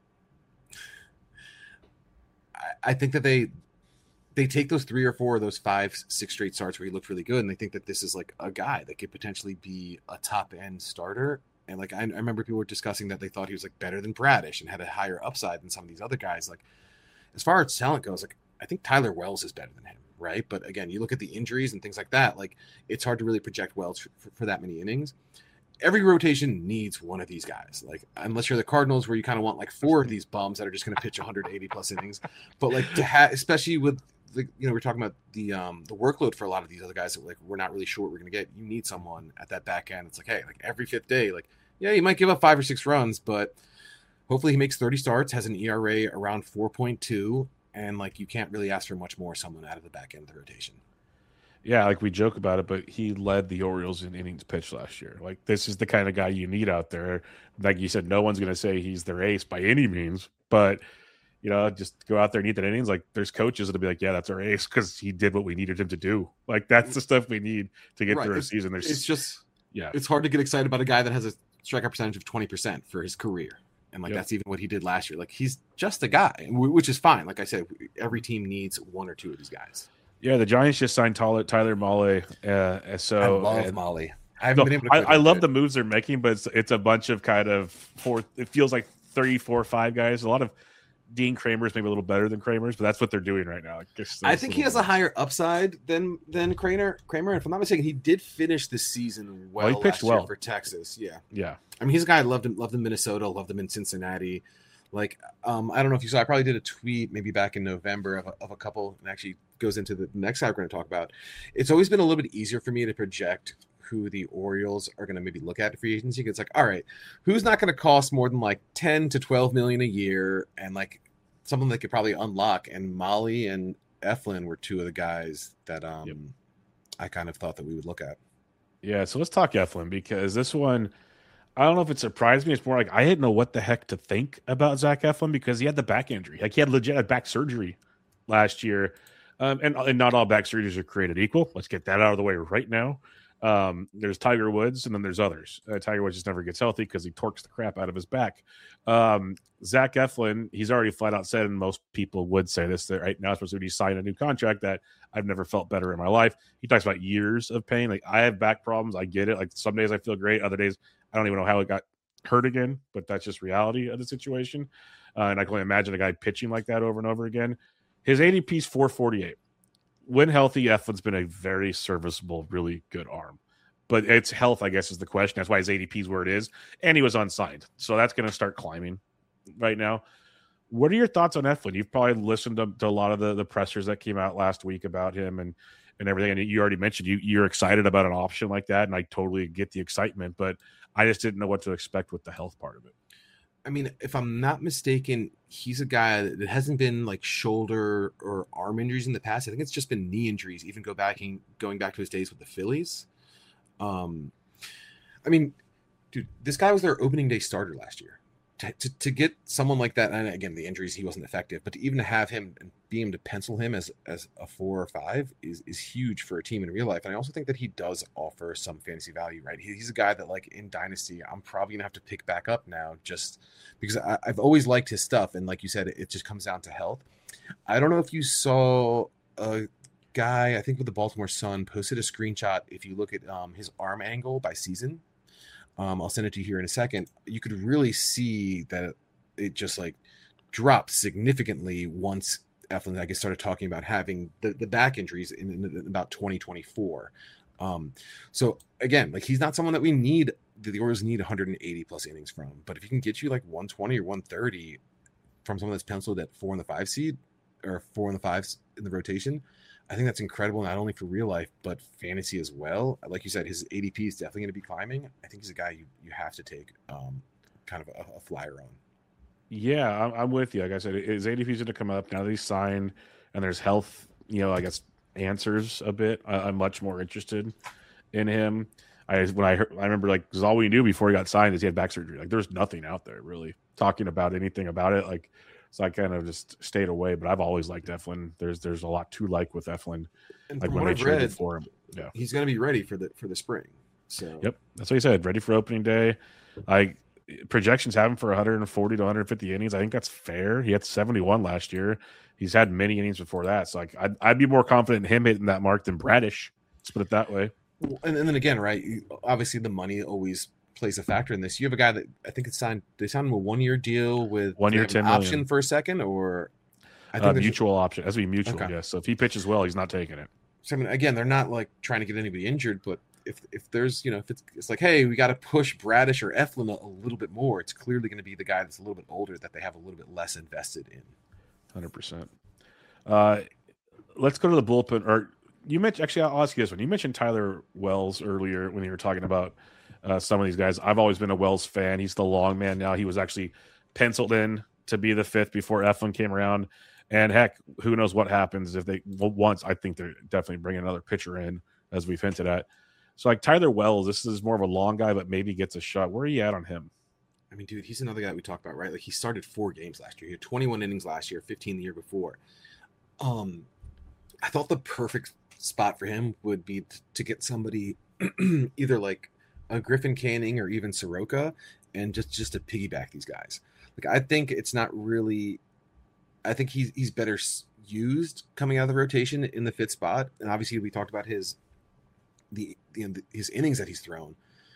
I, I think that they they take those three or four of those five, six straight starts where he looked really good, and they think that this is like a guy that could potentially be a top end starter. And like I, I remember people were discussing that they thought he was like better than Bradish and had a higher upside than some of these other guys. Like as far as talent goes, like I think Tyler Wells is better than him, right? But again, you look at the injuries and things like that, like it's hard to really project Wells for, for, for that many innings. Every rotation needs one of these guys. Like unless you're the Cardinals, where you kind of want like four of these bums that are just going to pitch one hundred eighty plus innings. But like to have, especially with the, you know, we're talking about the um the workload for a lot of these other guys that like we're not really sure what we're going to get. You need someone at that back end. It's like, hey, like every fifth day, like yeah, you might give up five or six runs, but hopefully he makes thirty starts, has an E R A around four point two, and like you can't really ask for much more someone out of the back end of the rotation. Yeah, like we joke about it, but he led the Orioles in innings pitched last year. Like this is the kind of guy you need out there. Like you said, no one's going to say he's their ace by any means, but you know, just go out there and eat that innings. Like there's coaches that'll be like, yeah, that's our ace because he did what we needed him to do. Like that's the stuff we need to get right. through a season. There's it's just yeah, it's hard to get excited about a guy that has a strikeout percentage of twenty percent for his career. And like, yep. that's even what he did last year. Like he's just a guy, which is fine. Like I said, every team needs one or two of these guys. Yeah. The Giants just signed Tyler, Tyler Mahle. Uh, so I love and, Mahle. I haven't no, been able to I, I love it. the moves they're making, but it's, it's a bunch of kind of four, it feels like three, four, five guys. A lot of Dean Kramer's maybe a little better than Kramer's, but that's what they're doing right now. I think he has a higher upside than than Kramer. Kramer, if I'm not mistaken, he did finish the season well. well he pitched last year well for Texas. Yeah, yeah. I mean, he's a guy I loved him. Loved him in Minnesota. Loved him in Cincinnati. Like, um, I don't know if you saw. I probably did a tweet maybe back in November of a, of a couple, and actually goes into the next guy we're going to talk about. It's always been a little bit easier for me to project who the Orioles are going to maybe look at for free agency. It's like, all right, who's not going to cost more than like ten to twelve million a year, and like something they could probably unlock. And Mahle and Eflin were two of the guys that um, yep. I kind of thought that we would look at. Yeah, so let's talk Eflin because this one, I don't know if it surprised me. It's more like I didn't know what the heck to think about Zach Eflin because he had the back injury. Like he had legit back surgery last year. Um, and, and not all back surgeries are created equal. Let's get that out of the way right now. Um, there's Tiger Woods, and then there's others. Uh, Tiger Woods just never gets healthy because he torques the crap out of his back. Um, Zach Eflin, he's already flat out said, and most people would say this, that right now, especially when he signed a new contract, that I've never felt better in my life. He talks about years of pain. Like, I have back problems. I get it. Like, some days I feel great. Other days, I don't even know how it got hurt again, but that's just reality of the situation. Uh, and I can only imagine a guy pitching like that over and over again. His A D P is four forty-eight. When healthy, Eflin's been a very serviceable, really good arm. But it's health, I guess, is the question. That's why his A D P is where it is. And he was unsigned. So that's going to start climbing right now. What are your thoughts on Eflin? You've probably listened to, to a lot of the, the pressers that came out last week about him and, and everything. And you already mentioned you, you're excited about an option like that. And I totally get the excitement. But I just didn't know what to expect with the health part of it. I mean, if I'm not mistaken, he's a guy that hasn't been like shoulder or arm injuries in the past. I think it's just been knee injuries, even go back and going back to his days with the Phillies. Um, I mean, dude, this guy was their opening day starter last year. To, to, to get someone like that, and again, the injuries, he wasn't effective, but to even have him and be able to pencil him as as a four or five is is huge for a team in real life. And I also think that he does offer some fantasy value, right? He, he's a guy that, like, in Dynasty, I'm probably gonna have to pick back up now just because I, I've always liked his stuff. And like you said, it, it just comes down to health. I don't know if you saw a guy, I think with the Baltimore Sun, posted a screenshot. If you look at um, his arm angle by season, Um, I'll send it to you here in a second. You could really see that it just like dropped significantly once Eflin, I guess, started talking about having the, the back injuries in, in about twenty twenty-four. Um, so again, like he's not someone that we need, that the Orioles need one hundred eighty plus innings from. But if he can get you like one twenty or one thirty from someone that's penciled at four in the five seed or four in the fives in the rotation, I think that's incredible, not only for real life, but fantasy as well. Like you said, his A D P is definitely going to be climbing. I think he's a guy you, you have to take um, kind of a, a flyer on. Yeah, I'm, I'm with you. Like I said, his A D P is going to come up now that he's signed and there's health, you know, I guess answers a bit. I, I'm much more interested in him. I when I heard, I remember like because all we knew before he got signed is he had back surgery. Like there's nothing out there really talking about anything about it. Like So I kind of just stayed away. But I've always liked Eflin. There's there's a lot to like with Eflin. And Like from when what they I've traded read, for him. Yeah. he's going to be ready for the for the spring. So Yep. That's what he said. Ready for opening day. I projections have him for one hundred forty to one hundred fifty innings. I think that's fair. He had seventy-one last year. He's had many innings before that. So like I'd, I'd be more confident in him hitting that mark than Bradish. Let's put it that way. and, and then again, right? Obviously, the money always plays a factor in this. You have a guy that I think it's signed. They signed him a one year deal with One year, ten million. option for a second, or I think uh, mutual option. It has to be mutual. Okay. Yes. So if he pitches well, he's not taking it. So I mean, again, they're not like trying to get anybody injured, but if if there's you know if it's it's like, hey, we got to push Bradish or Eflin a, a little bit more, it's clearly going to be the guy that's a little bit older that they have a little bit less invested in. Hundred percent. Uh, let's go to the bullpen. Or you mentioned actually, I'll ask you this one. You mentioned Tyler Wells earlier when you were talking about uh, some of these guys. I've always been a Wells fan. He's the long man now. He was actually penciled in to be the fifth before Eflin came around. And heck, who knows what happens if they well, once. I think they're definitely bringing another pitcher in, as we've hinted at. So like Tyler Wells, this is more of a long guy, but maybe gets a shot. Where are you at on him? I mean, dude, he's another guy that we talked about, right? Like he started four games last year. He had twenty-one innings last year, fifteen the year before. Um, I thought the perfect spot for him would be t- to get somebody either like a Griffin Canning or even Soroka, and just just to piggyback these guys. Like I think it's not really. I think he's he's better used coming out of the rotation in the fifth spot, and obviously we talked about his the, the his innings that he's thrown.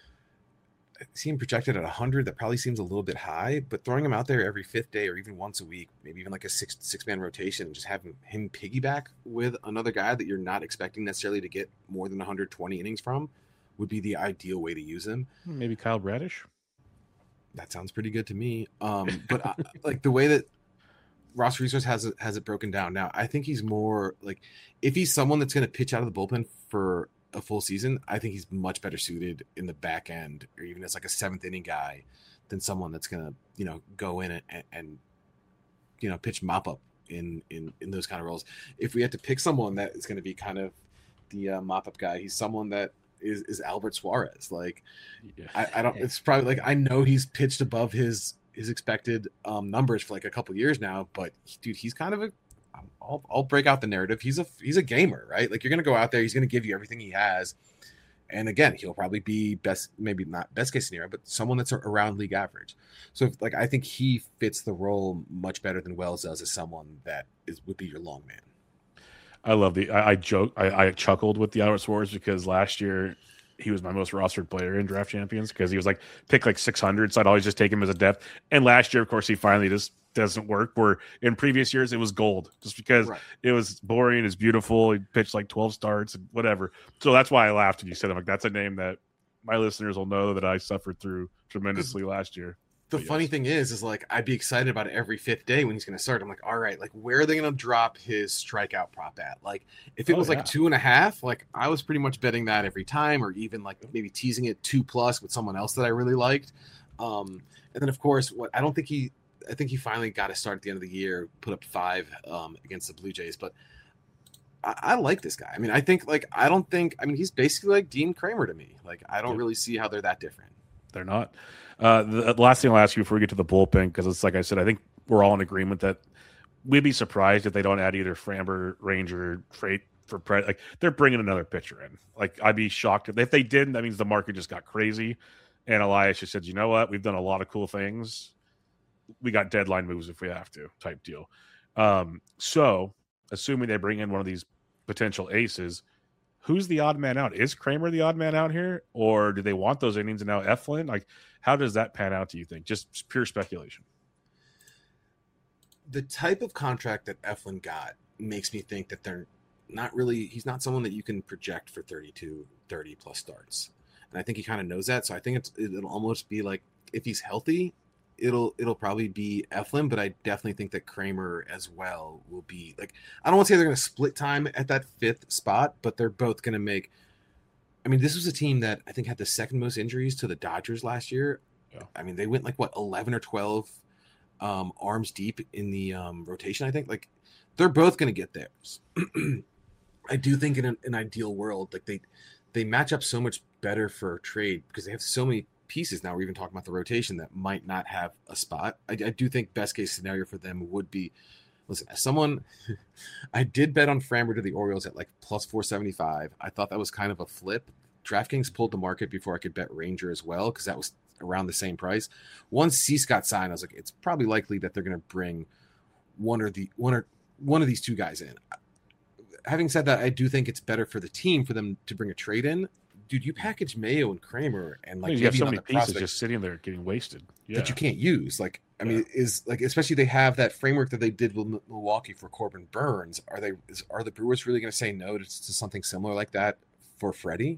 I see him projected at one hundred. That probably seems a little bit high, but throwing him out there every fifth day or even once a week, maybe even like a six six man rotation, and just having him piggyback with another guy that you're not expecting necessarily to get more than one hundred twenty innings from would be the ideal way to use him. Maybe Kyle Bradish. That sounds pretty good to me. Um, but I, like the way that Ross Resource has it has it broken down now. I think he's more like if he's someone that's going to pitch out of the bullpen for a full season, I think he's much better suited in the back end or even as like a seventh inning guy than someone that's going to, you know, go in and, and you know, pitch mop up in, in, in those kind of roles. If we had to pick someone that is going to be kind of the uh, mop up guy, he's someone that is, is Albert Suarez. Like, yeah. I, I don't, it's probably like, I know he's pitched above his, his expected um, numbers for like a couple years now, but dude, he's kind of a, I'll, I'll break out the narrative. He's a, he's a gamer, right? Like you're going to go out there, he's going to give you everything he has. And again, he'll probably be best, maybe not best case scenario, but someone that's around league average. So if, like, I think he fits the role much better than Wells does as someone that is, would be your long man. I love the, I, I joke, I, I chuckled with the Albert Suarez because last year he was my most rostered player in Draft Champions because he was like pick like six hundred. So I'd always just take him as a depth. And last year, of course, he finally just doesn't work. Where in previous years it was gold just because right. It was boring. It's beautiful. He pitched like twelve starts and whatever. So that's why I laughed when you said I'm like, that's a name that my listeners will know that I suffered through tremendously last year. The but funny yes. thing is, is like, I'd be excited about it every fifth day when he's going to start. I'm like, all right, like, where are they going to drop his strikeout prop at? Like, if it oh, was yeah. like two and a half, like, I was pretty much betting that every time, or even like maybe teasing it two plus with someone else that I really liked. Um, and then, of course, what I don't think he, I think he finally got to start at the end of the year, put up five um, against the Blue Jays. But I, I like this guy. I mean, I think, like, I don't think, I mean, he's basically like Dean Kramer to me. Like, I don't really see how they're that different. They're not. Uh, the last thing I'll ask you before we get to the bullpen, because it's like I said, I think we're all in agreement that we'd be surprised if they don't add either Framber, Ranger, Freight for pre- like they're bringing another pitcher in. Like I'd be shocked if, if they didn't. That means the market just got crazy. And Elias just said, you know what? We've done a lot of cool things. We got deadline moves if we have to, type deal. Um, so, assuming they bring in one of these potential aces, who's the odd man out? Is Kramer the odd man out here, or do they want those innings and now Eflin? Like, how does that pan out? Do you think? Just pure speculation. The type of contract that Eflin got makes me think that they're not really. He's not someone that you can project for thirty-two, thirty plus starts, and I think he kind of knows that. So I think it's it'll almost be like if he's healthy, it'll it'll probably be Eflin, but I definitely think that Kramer as well will be like, I don't want to say they're going to split time at that fifth spot, but they're both going to make. I mean, this was a team that I think had the second most injuries to the Dodgers last year. Yeah. I mean, they went like what eleven or twelve um, arms deep in the um, rotation. I think like they're both going to get theirs. I do think in an, an ideal world, like they they match up so much better for a trade because they have so many pieces now. We're even talking about the rotation that might not have a spot. I, I do think best case scenario for them would be, listen, as someone, I did bet on Framber to the Orioles at like plus four seventy-five. I thought that was kind of a flip. DraftKings pulled the market before I could bet Ranger as well, because that was around the same price. Once Cease got signed, I was like, it's probably likely that they're going to bring one or the one or one of these two guys in. Having said that, I do think it's better for the team for them to bring a trade in. Dude, you package Mayo and Kramer and like you have so many pieces just sitting there getting wasted yeah. that you can't use. Like, I yeah. mean, is like, especially they have that framework that they did with Milwaukee for Corbin Burns. Are they, is, are the Brewers really going to say no to, to something similar like that for Freddie?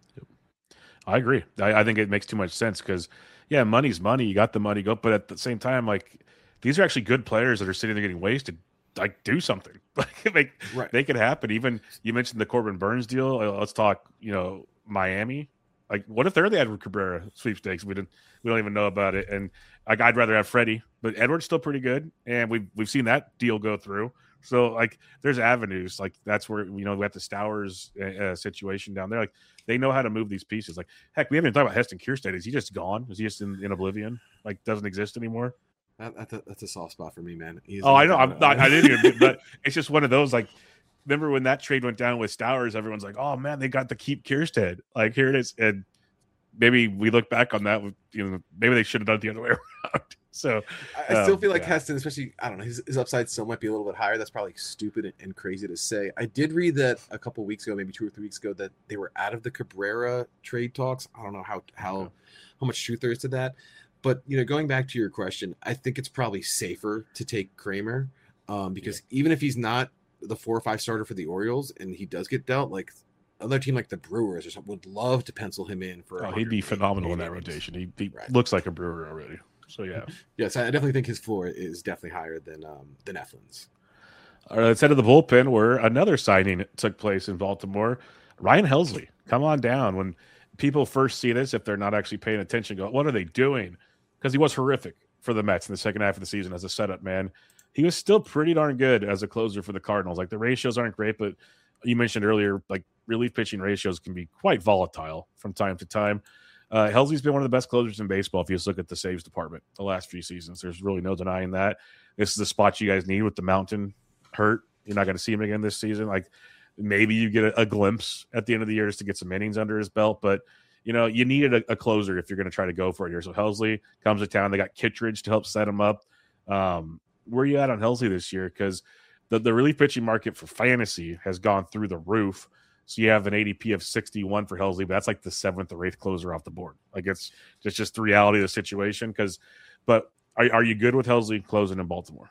I agree. I, I think it makes too much sense because, yeah, money's money. You got the money, go. But at the same time, like, these are actually good players that are sitting there getting wasted. Like, do something. Like, make, right. make it happen. Even you mentioned the Corbin Burns deal. Let's talk, you know, Miami. Like, what if they're the Edward Cabrera sweepstakes? We didn't, we don't even know about it. And like, I'd rather have Freddie, but Edward's still pretty good, and we've we've seen that deal go through. So like, there's avenues. Like that's where you know we got the Stowers uh, situation down there. Like they know how to move these pieces. Like heck, we haven't even talked about Heston Kjerstad. Is he just gone? Is he just in, in oblivion? Like doesn't exist anymore? That, that's, a, that's a soft spot for me, man. He's oh, I know. I'm not. I didn't even. But it's just one of those like. Remember when that trade went down with Stowers? Everyone's like, "Oh man, they got to keep Kjerstad." Like here it is, and maybe we look back on that. With, you know, maybe they should have done it the other way around. So I, I still um, feel like yeah. Heston, especially I don't know, his, his upside still might be a little bit higher. That's probably stupid and crazy to say. I did read that a couple weeks ago, maybe two or three weeks ago, that they were out of the Cabrera trade talks. I don't know how how okay. how much truth there is to that, but you know, going back to your question, I think it's probably safer to take Kramer um, because yeah. even if he's not the four or five starter for the Orioles and he does get dealt, like another team like the Brewers or something would love to pencil him in for. Oh, he'd be phenomenal in that innings. rotation. He, he right. looks like a Brewer already. So yeah, yes, I definitely think his floor is definitely higher than um, than Eflin's. All right, let's head to the bullpen where another signing took place in Baltimore. Ryan Helsley, come on down. When people first see this, if they're not actually paying attention, go, what are they doing? Because he was horrific for the Mets in the second half of the season as a setup man. He was still pretty darn good as a closer for the Cardinals. Like the ratios aren't great, but you mentioned earlier, like relief pitching ratios can be quite volatile from time to time. Uh, Helsley's been one of the best closers in baseball. If you just look at the saves department the last few seasons, there's really no denying that. This is the spot you guys need with the mountain hurt. You're not going to see him again this season. Like maybe you get a, a glimpse at the end of the year just to get some innings under his belt, but you know, you needed a, a closer if you're going to try to go for it here. So Helsley comes to town. They got Kittredge to help set him up. Um, where are you at on Helsley this year? Because the, the relief pitching market for fantasy has gone through the roof. So you have an A D P of sixty-one for Helsley, but that's like the seventh or eighth closer off the board. Like it's just, just the reality of the situation. Because, but are, are you good with Helsley closing in Baltimore?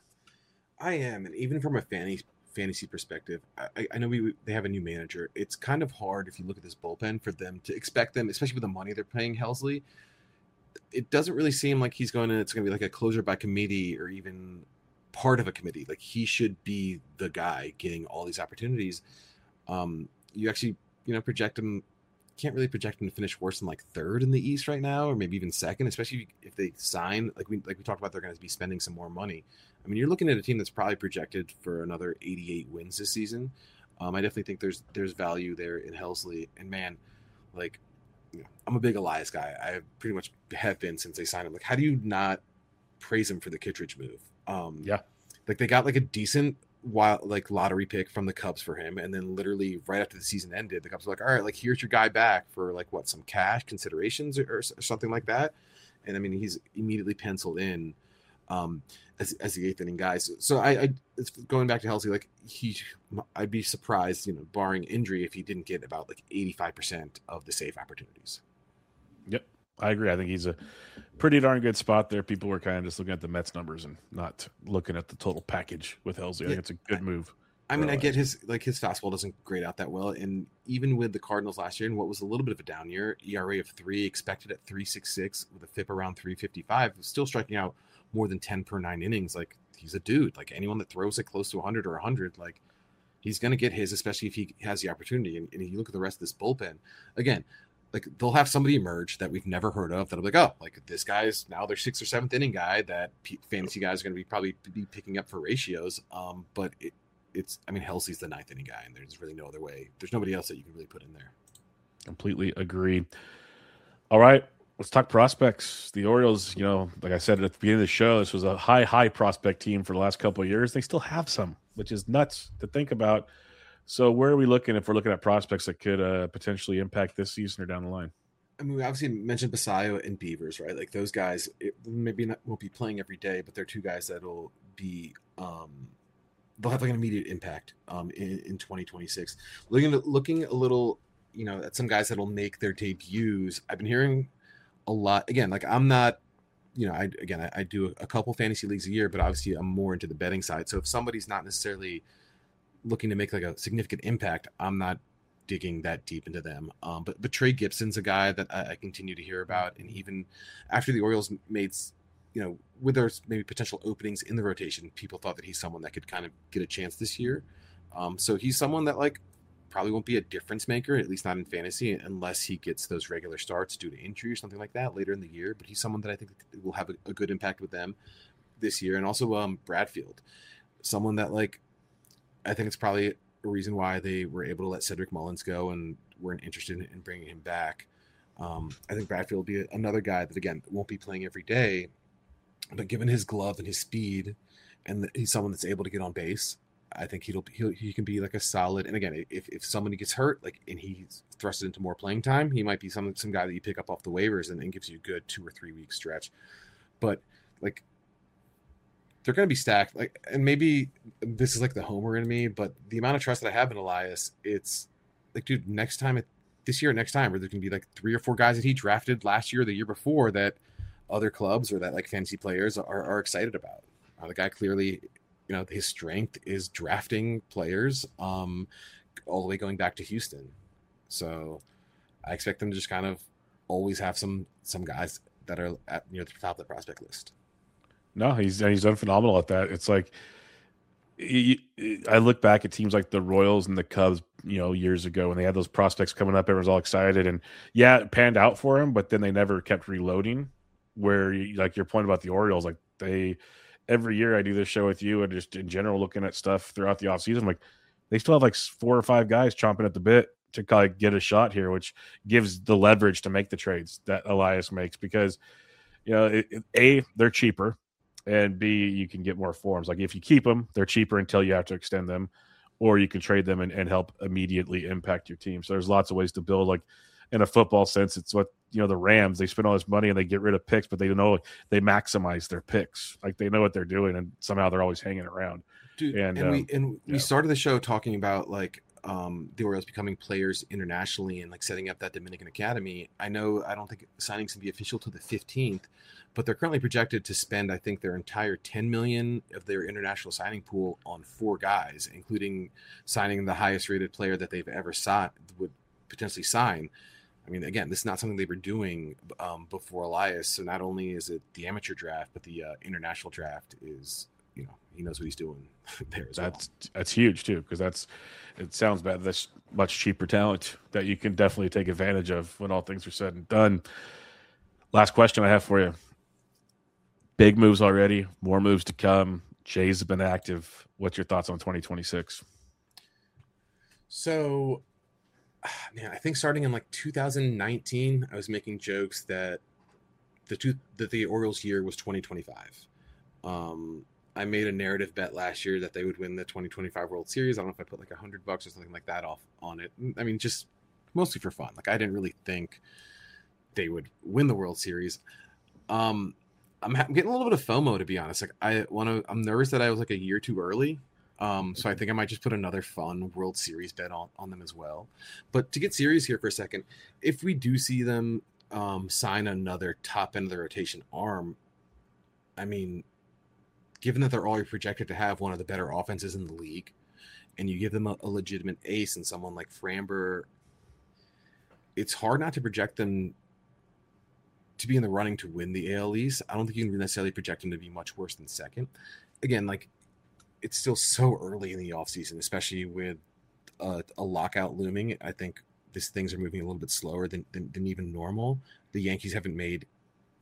I am. And even from a fantasy fantasy perspective, I, I know we they have a new manager. It's kind of hard if you look at this bullpen for them to expect them, especially with the money they're paying Helsley. It doesn't really seem like he's going to, it's going to be like a closer by committee or even part of a committee. Like he should be the guy getting all these opportunities. Um, you actually, you know, project him, can't really project him to finish worse than like third in the East right now, or maybe even second, especially if they sign, like we, like we talked about, they're going to be spending some more money. I mean, you're looking at a team that's probably projected for another eighty-eight wins this season. Um, I definitely think there's, there's value there in Helsley, and man, like, you know, I'm a big Elias guy. I pretty much have been since they signed him. Like, how do you not praise him for the Kittredge move? Um, yeah. Like they got like a decent wild like lottery pick from the Cubs for him, and then literally right after the season ended, the Cubs were like, all right, like here's your guy back for like what, some cash considerations or, or something like that. And I mean, he's immediately penciled in um as, as the eighth inning guy. So, so I, I it's going back to Helsley, like he I'd be surprised, you know, barring injury, if he didn't get about like eighty-five percent of the save opportunities. Yep, I agree. I think he's a pretty darn good spot there. People were kind of just looking at the Mets numbers and not looking at the total package with Helsley. I think it's a good move. I mean, I get his like his fastball doesn't grade out that well, and even with the Cardinals last year, and what was a little bit of a down year, E R A of three, expected at three sixty-six with a F I P around three fifty-five, still striking out more than ten per nine innings. Like he's a dude. Like anyone that throws it close to one hundred or one hundred, like he's gonna get his, especially if he has the opportunity. And, and if you look at the rest of this bullpen, again, like they'll have somebody emerge that we've never heard of that'll be like, oh, like this guy's now their sixth or seventh inning guy that p- fantasy guys are going to be probably be picking up for ratios. Um, but it, it's, I mean, Helsley's the ninth inning guy, and there's really no other way. There's nobody else that you can really put in there. Completely agree. All right, let's talk prospects. The Orioles, you know, like I said at the beginning of the show, this was a high, high prospect team for the last couple of years. They still have some, which is nuts to think about. So where are we looking if we're looking at prospects that could uh, potentially impact this season or down the line? I mean, we obviously mentioned Basayo and Beavers, right? Like those guys, it, maybe not won't be playing every day, but they're two guys that'll be um, they'll have like an immediate impact um, in, in twenty twenty-six. Looking at, looking a little, you know, at some guys that'll make their debuts. I've been hearing a lot. Again, like I'm not, you know, I again I, I do a couple fantasy leagues a year, but obviously I'm more into the betting side. So if somebody's not necessarily looking to make like a significant impact, I'm not digging that deep into them. Um, but but Trey Gibson's a guy that I, I continue to hear about, and even after the Orioles made, you know, with their maybe potential openings in the rotation, people thought that he's someone that could kind of get a chance this year. Um, so he's someone that like probably won't be a difference maker, at least not in fantasy, unless he gets those regular starts due to injury or something like that later in the year. But he's someone that I think will have a, a good impact with them this year. And also um, Bradfield, someone that like I think it's probably a reason why they were able to let Cedric Mullins go and weren't interested in, in bringing him back. Um, I think Bradfield will be another guy that, again, won't be playing every day, but given his glove and his speed, and the, he's someone that's able to get on base, I think he'll, he'll he can be like a solid. And again, if, if somebody gets hurt, like and he's thrusted into more playing time, he might be some some guy that you pick up off the waivers and, and gives you a good two or three week stretch. But like they're going to be stacked. Like, and maybe this is like the homer in me, but the amount of trust that I have in Elias, it's like, dude, next time, it, this year, next time, where there can be like three or four guys that he drafted last year or the year before that other clubs or that like fantasy players are, are excited about. Uh, the guy clearly, you know, his strength is drafting players um, all the way going back to Houston. So I expect them to just kind of always have some some guys that are at near the top of the prospect list. No, he's he's done phenomenal at that. It's like he, I look back at teams like the Royals and the Cubs, you know, years ago when they had those prospects coming up, everyone's all excited, and yeah, it panned out for him, but then they never kept reloading. Where, like your point about the Orioles, like they every year I do this show with you and just in general looking at stuff throughout the offseason, like they still have like four or five guys chomping at the bit to kind of get a shot here, which gives the leverage to make the trades that Elias makes because, you know, it, it, A, they're cheaper. And B, you can get more forms. Like if you keep them, they're cheaper until you have to extend them, or you can trade them and, and help immediately impact your team. So there's lots of ways to build. Like in a football sense, it's what, you know, the Rams, they spend all this money and they get rid of picks, but they know they maximize their picks. Like they know what they're doing, and somehow they're always hanging around. Dude, and and um, we and yeah. we started the show talking about like um, the Orioles becoming players internationally and like setting up that Dominican Academy. I know I don't think signings can be official till the fifteenth, but they're currently projected to spend, I think, their entire ten million of their international signing pool on four guys, including signing the highest rated player that they've ever sought would potentially sign. I mean, again, this is not something they were doing um, before Elias. So not only is it the amateur draft, but the uh, international draft is, you know, he knows what he's doing there as that's well. that's huge too, because that's it sounds bad. That's much cheaper talent that you can definitely take advantage of when all things are said and done. Last question I have for you. Big moves already, more moves to come. Jays have been active. What's your thoughts on twenty twenty-six? So, man, I think starting in like two thousand nineteen, I was making jokes that the two that the Orioles year was twenty twenty-five. Um, I made a narrative bet last year that they would win the twenty twenty-five World Series. I don't know if I put like a hundred bucks or something like that off on it. I mean, just mostly for fun. Like I didn't really think they would win the World Series. Um, I'm, ha- I'm getting a little bit of FOMO, to be honest. Like I want to. I'm nervous that I was like a year too early. Um, so I think I might just put another fun World Series bet on, on them as well. But to get serious here for a second, if we do see them um, sign another top end of the rotation arm, I mean, given that they're already projected to have one of the better offenses in the league, and you give them a, a legitimate ace and someone like Framber, it's hard not to project them to be in the running to win the A L East. I don't think you can necessarily project them to be much worse than second. Again, like it's still so early in the offseason, especially with a, a lockout looming. I think these things are moving a little bit slower than, than, than even normal. The Yankees haven't made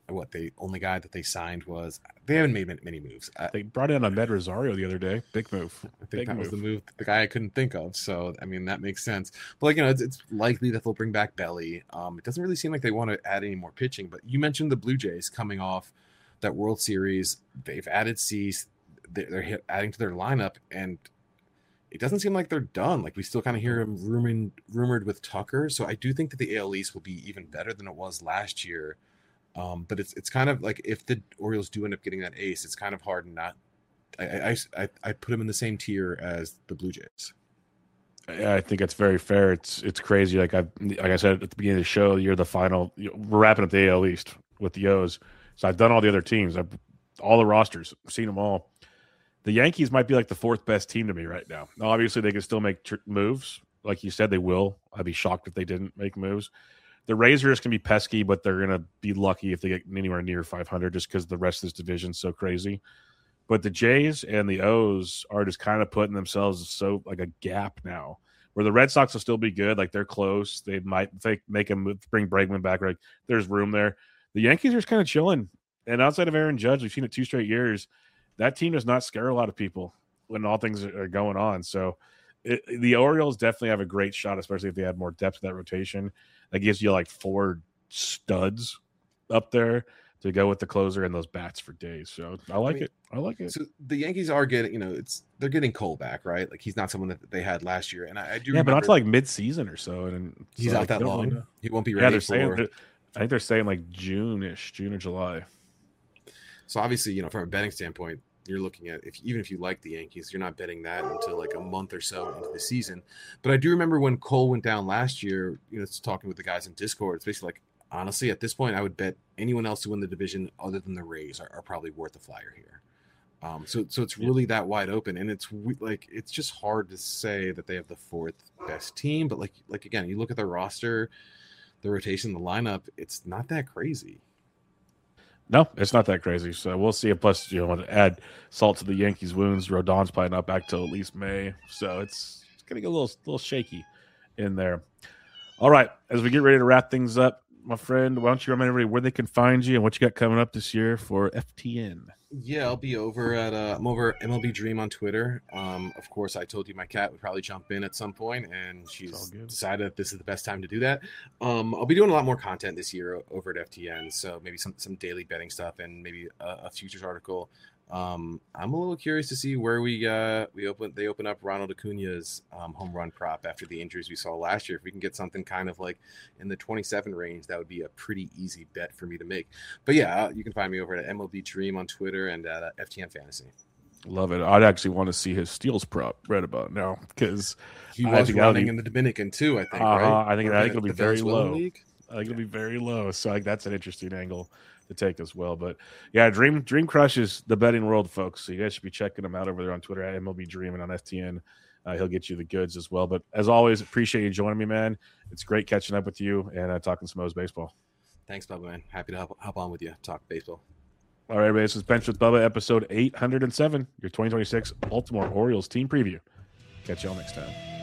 what the only guy that they signed was they haven't made many moves. I, They brought in Ahmed Rosario the other day. Big move. I think Big that move. was the move, the guy I couldn't think of. So I mean that makes sense. But like you know, it's, it's likely that they'll bring back Belly. Um, it doesn't really seem like they want to add any more pitching. But you mentioned the Blue Jays coming off that World Series. They've added Cease. They're, they're adding to their lineup, and it doesn't seem like they're done. Like we still kind of hear him rumored rumored with Tucker. So I do think that the A L East will be even better than it was last year. Um, but it's it's kind of like if the Orioles do end up getting that ace, it's kind of hard not. I I I put them in the same tier as the Blue Jays. Yeah, I think it's very fair. It's it's crazy. Like I like I said at the beginning of the show, you're the final. You know, we're wrapping up the A L East with the O's. So I've done all the other teams. I've all the rosters. I've seen them all. The Yankees might be like the fourth best team to me right now. Now, obviously, they can still make tr- moves. Like you said, they will. I'd be shocked if they didn't make moves. The Razors can be pesky, but they're going to be lucky if they get anywhere near five hundred just because the rest of this division is so crazy. But the Jays and the O's are just kind of putting themselves so like a gap now where the Red Sox will still be good. Like they're close. They might they make a move, bring Bregman back. Like there's room there. The Yankees are just kind of chilling. And outside of Aaron Judge, we've seen it two straight years. That team does not scare a lot of people when all things are going on. So it, the Orioles definitely have a great shot, especially if they add more depth to that rotation. That gives you like four studs up there to go with the closer and those bats for days. So I like I mean, it. I like it. So the Yankees are getting, you know, it's they're getting Cole back, right? Like he's not someone that they had last year, and I, I do. Yeah, but not like mid-season or so, and he's so out like, that long. Really he won't be ready. Yeah, they're for... saying. I think they're saying like June-ish, June or July. So obviously, you know, from a betting standpoint, you're looking at if even if you like the Yankees, you're not betting that until like a month or so into the season. But I do remember when Cole went down last year. You know, it's talking with the guys in Discord. It's basically like, honestly, at this point, I would bet anyone else to win the division other than the Rays are, are probably worth a flyer here. Um, so so it's really that wide open, and it's like it's just hard to say that they have the fourth best team. But like like again, you look at the roster, the rotation, the lineup, it's not that crazy. No, it's not that crazy. So we'll see. Plus, you know, want to add salt to the Yankees' wounds. Rodon's probably not back till at least May, so it's it's getting a little little shaky in there. All right, as we get ready to wrap things up, my friend, why don't you remind everybody where they can find you and what you got coming up this year for F T N? Yeah, I'll be over at uh, I'm over at M L B Dream on Twitter. Um, of course, I told you my cat would probably jump in at some point, and she's decided that this is the best time to do that. Um, I'll be doing a lot more content this year over at F T N, so maybe some some daily betting stuff and maybe a, a futures article. Um, I'm a little curious to see where we uh, we open they open up Ronald Acuna's um, home run prop after the injuries we saw last year. If we can get something kind of like in the twenty-seven range, that would be a pretty easy bet for me to make. But yeah, you can find me over at M L B Dream on Twitter and at uh, F T N Fantasy. Love it. I'd actually want to see his steals prop right about now because he was running be, in the Dominican too. I think. Uh, right? I think I think it'll be very low. League? I think yeah. it'll be very low. So like that's an interesting angle to take as well. But yeah, Dream Dream crushes the betting world, folks. So you guys should be checking him out over there on Twitter at M L B Dream and on F T N. Uh, he'll get you the goods as well. But as always, appreciate you joining me, man. It's great catching up with you and uh, talking some O's baseball. Thanks, Bubba, man. Happy to hop, hop on with you. Talk baseball. All right, everybody. This is Bench with Bubba, episode eight hundred seven, your twenty twenty-six Baltimore Orioles team preview. Catch y'all next time.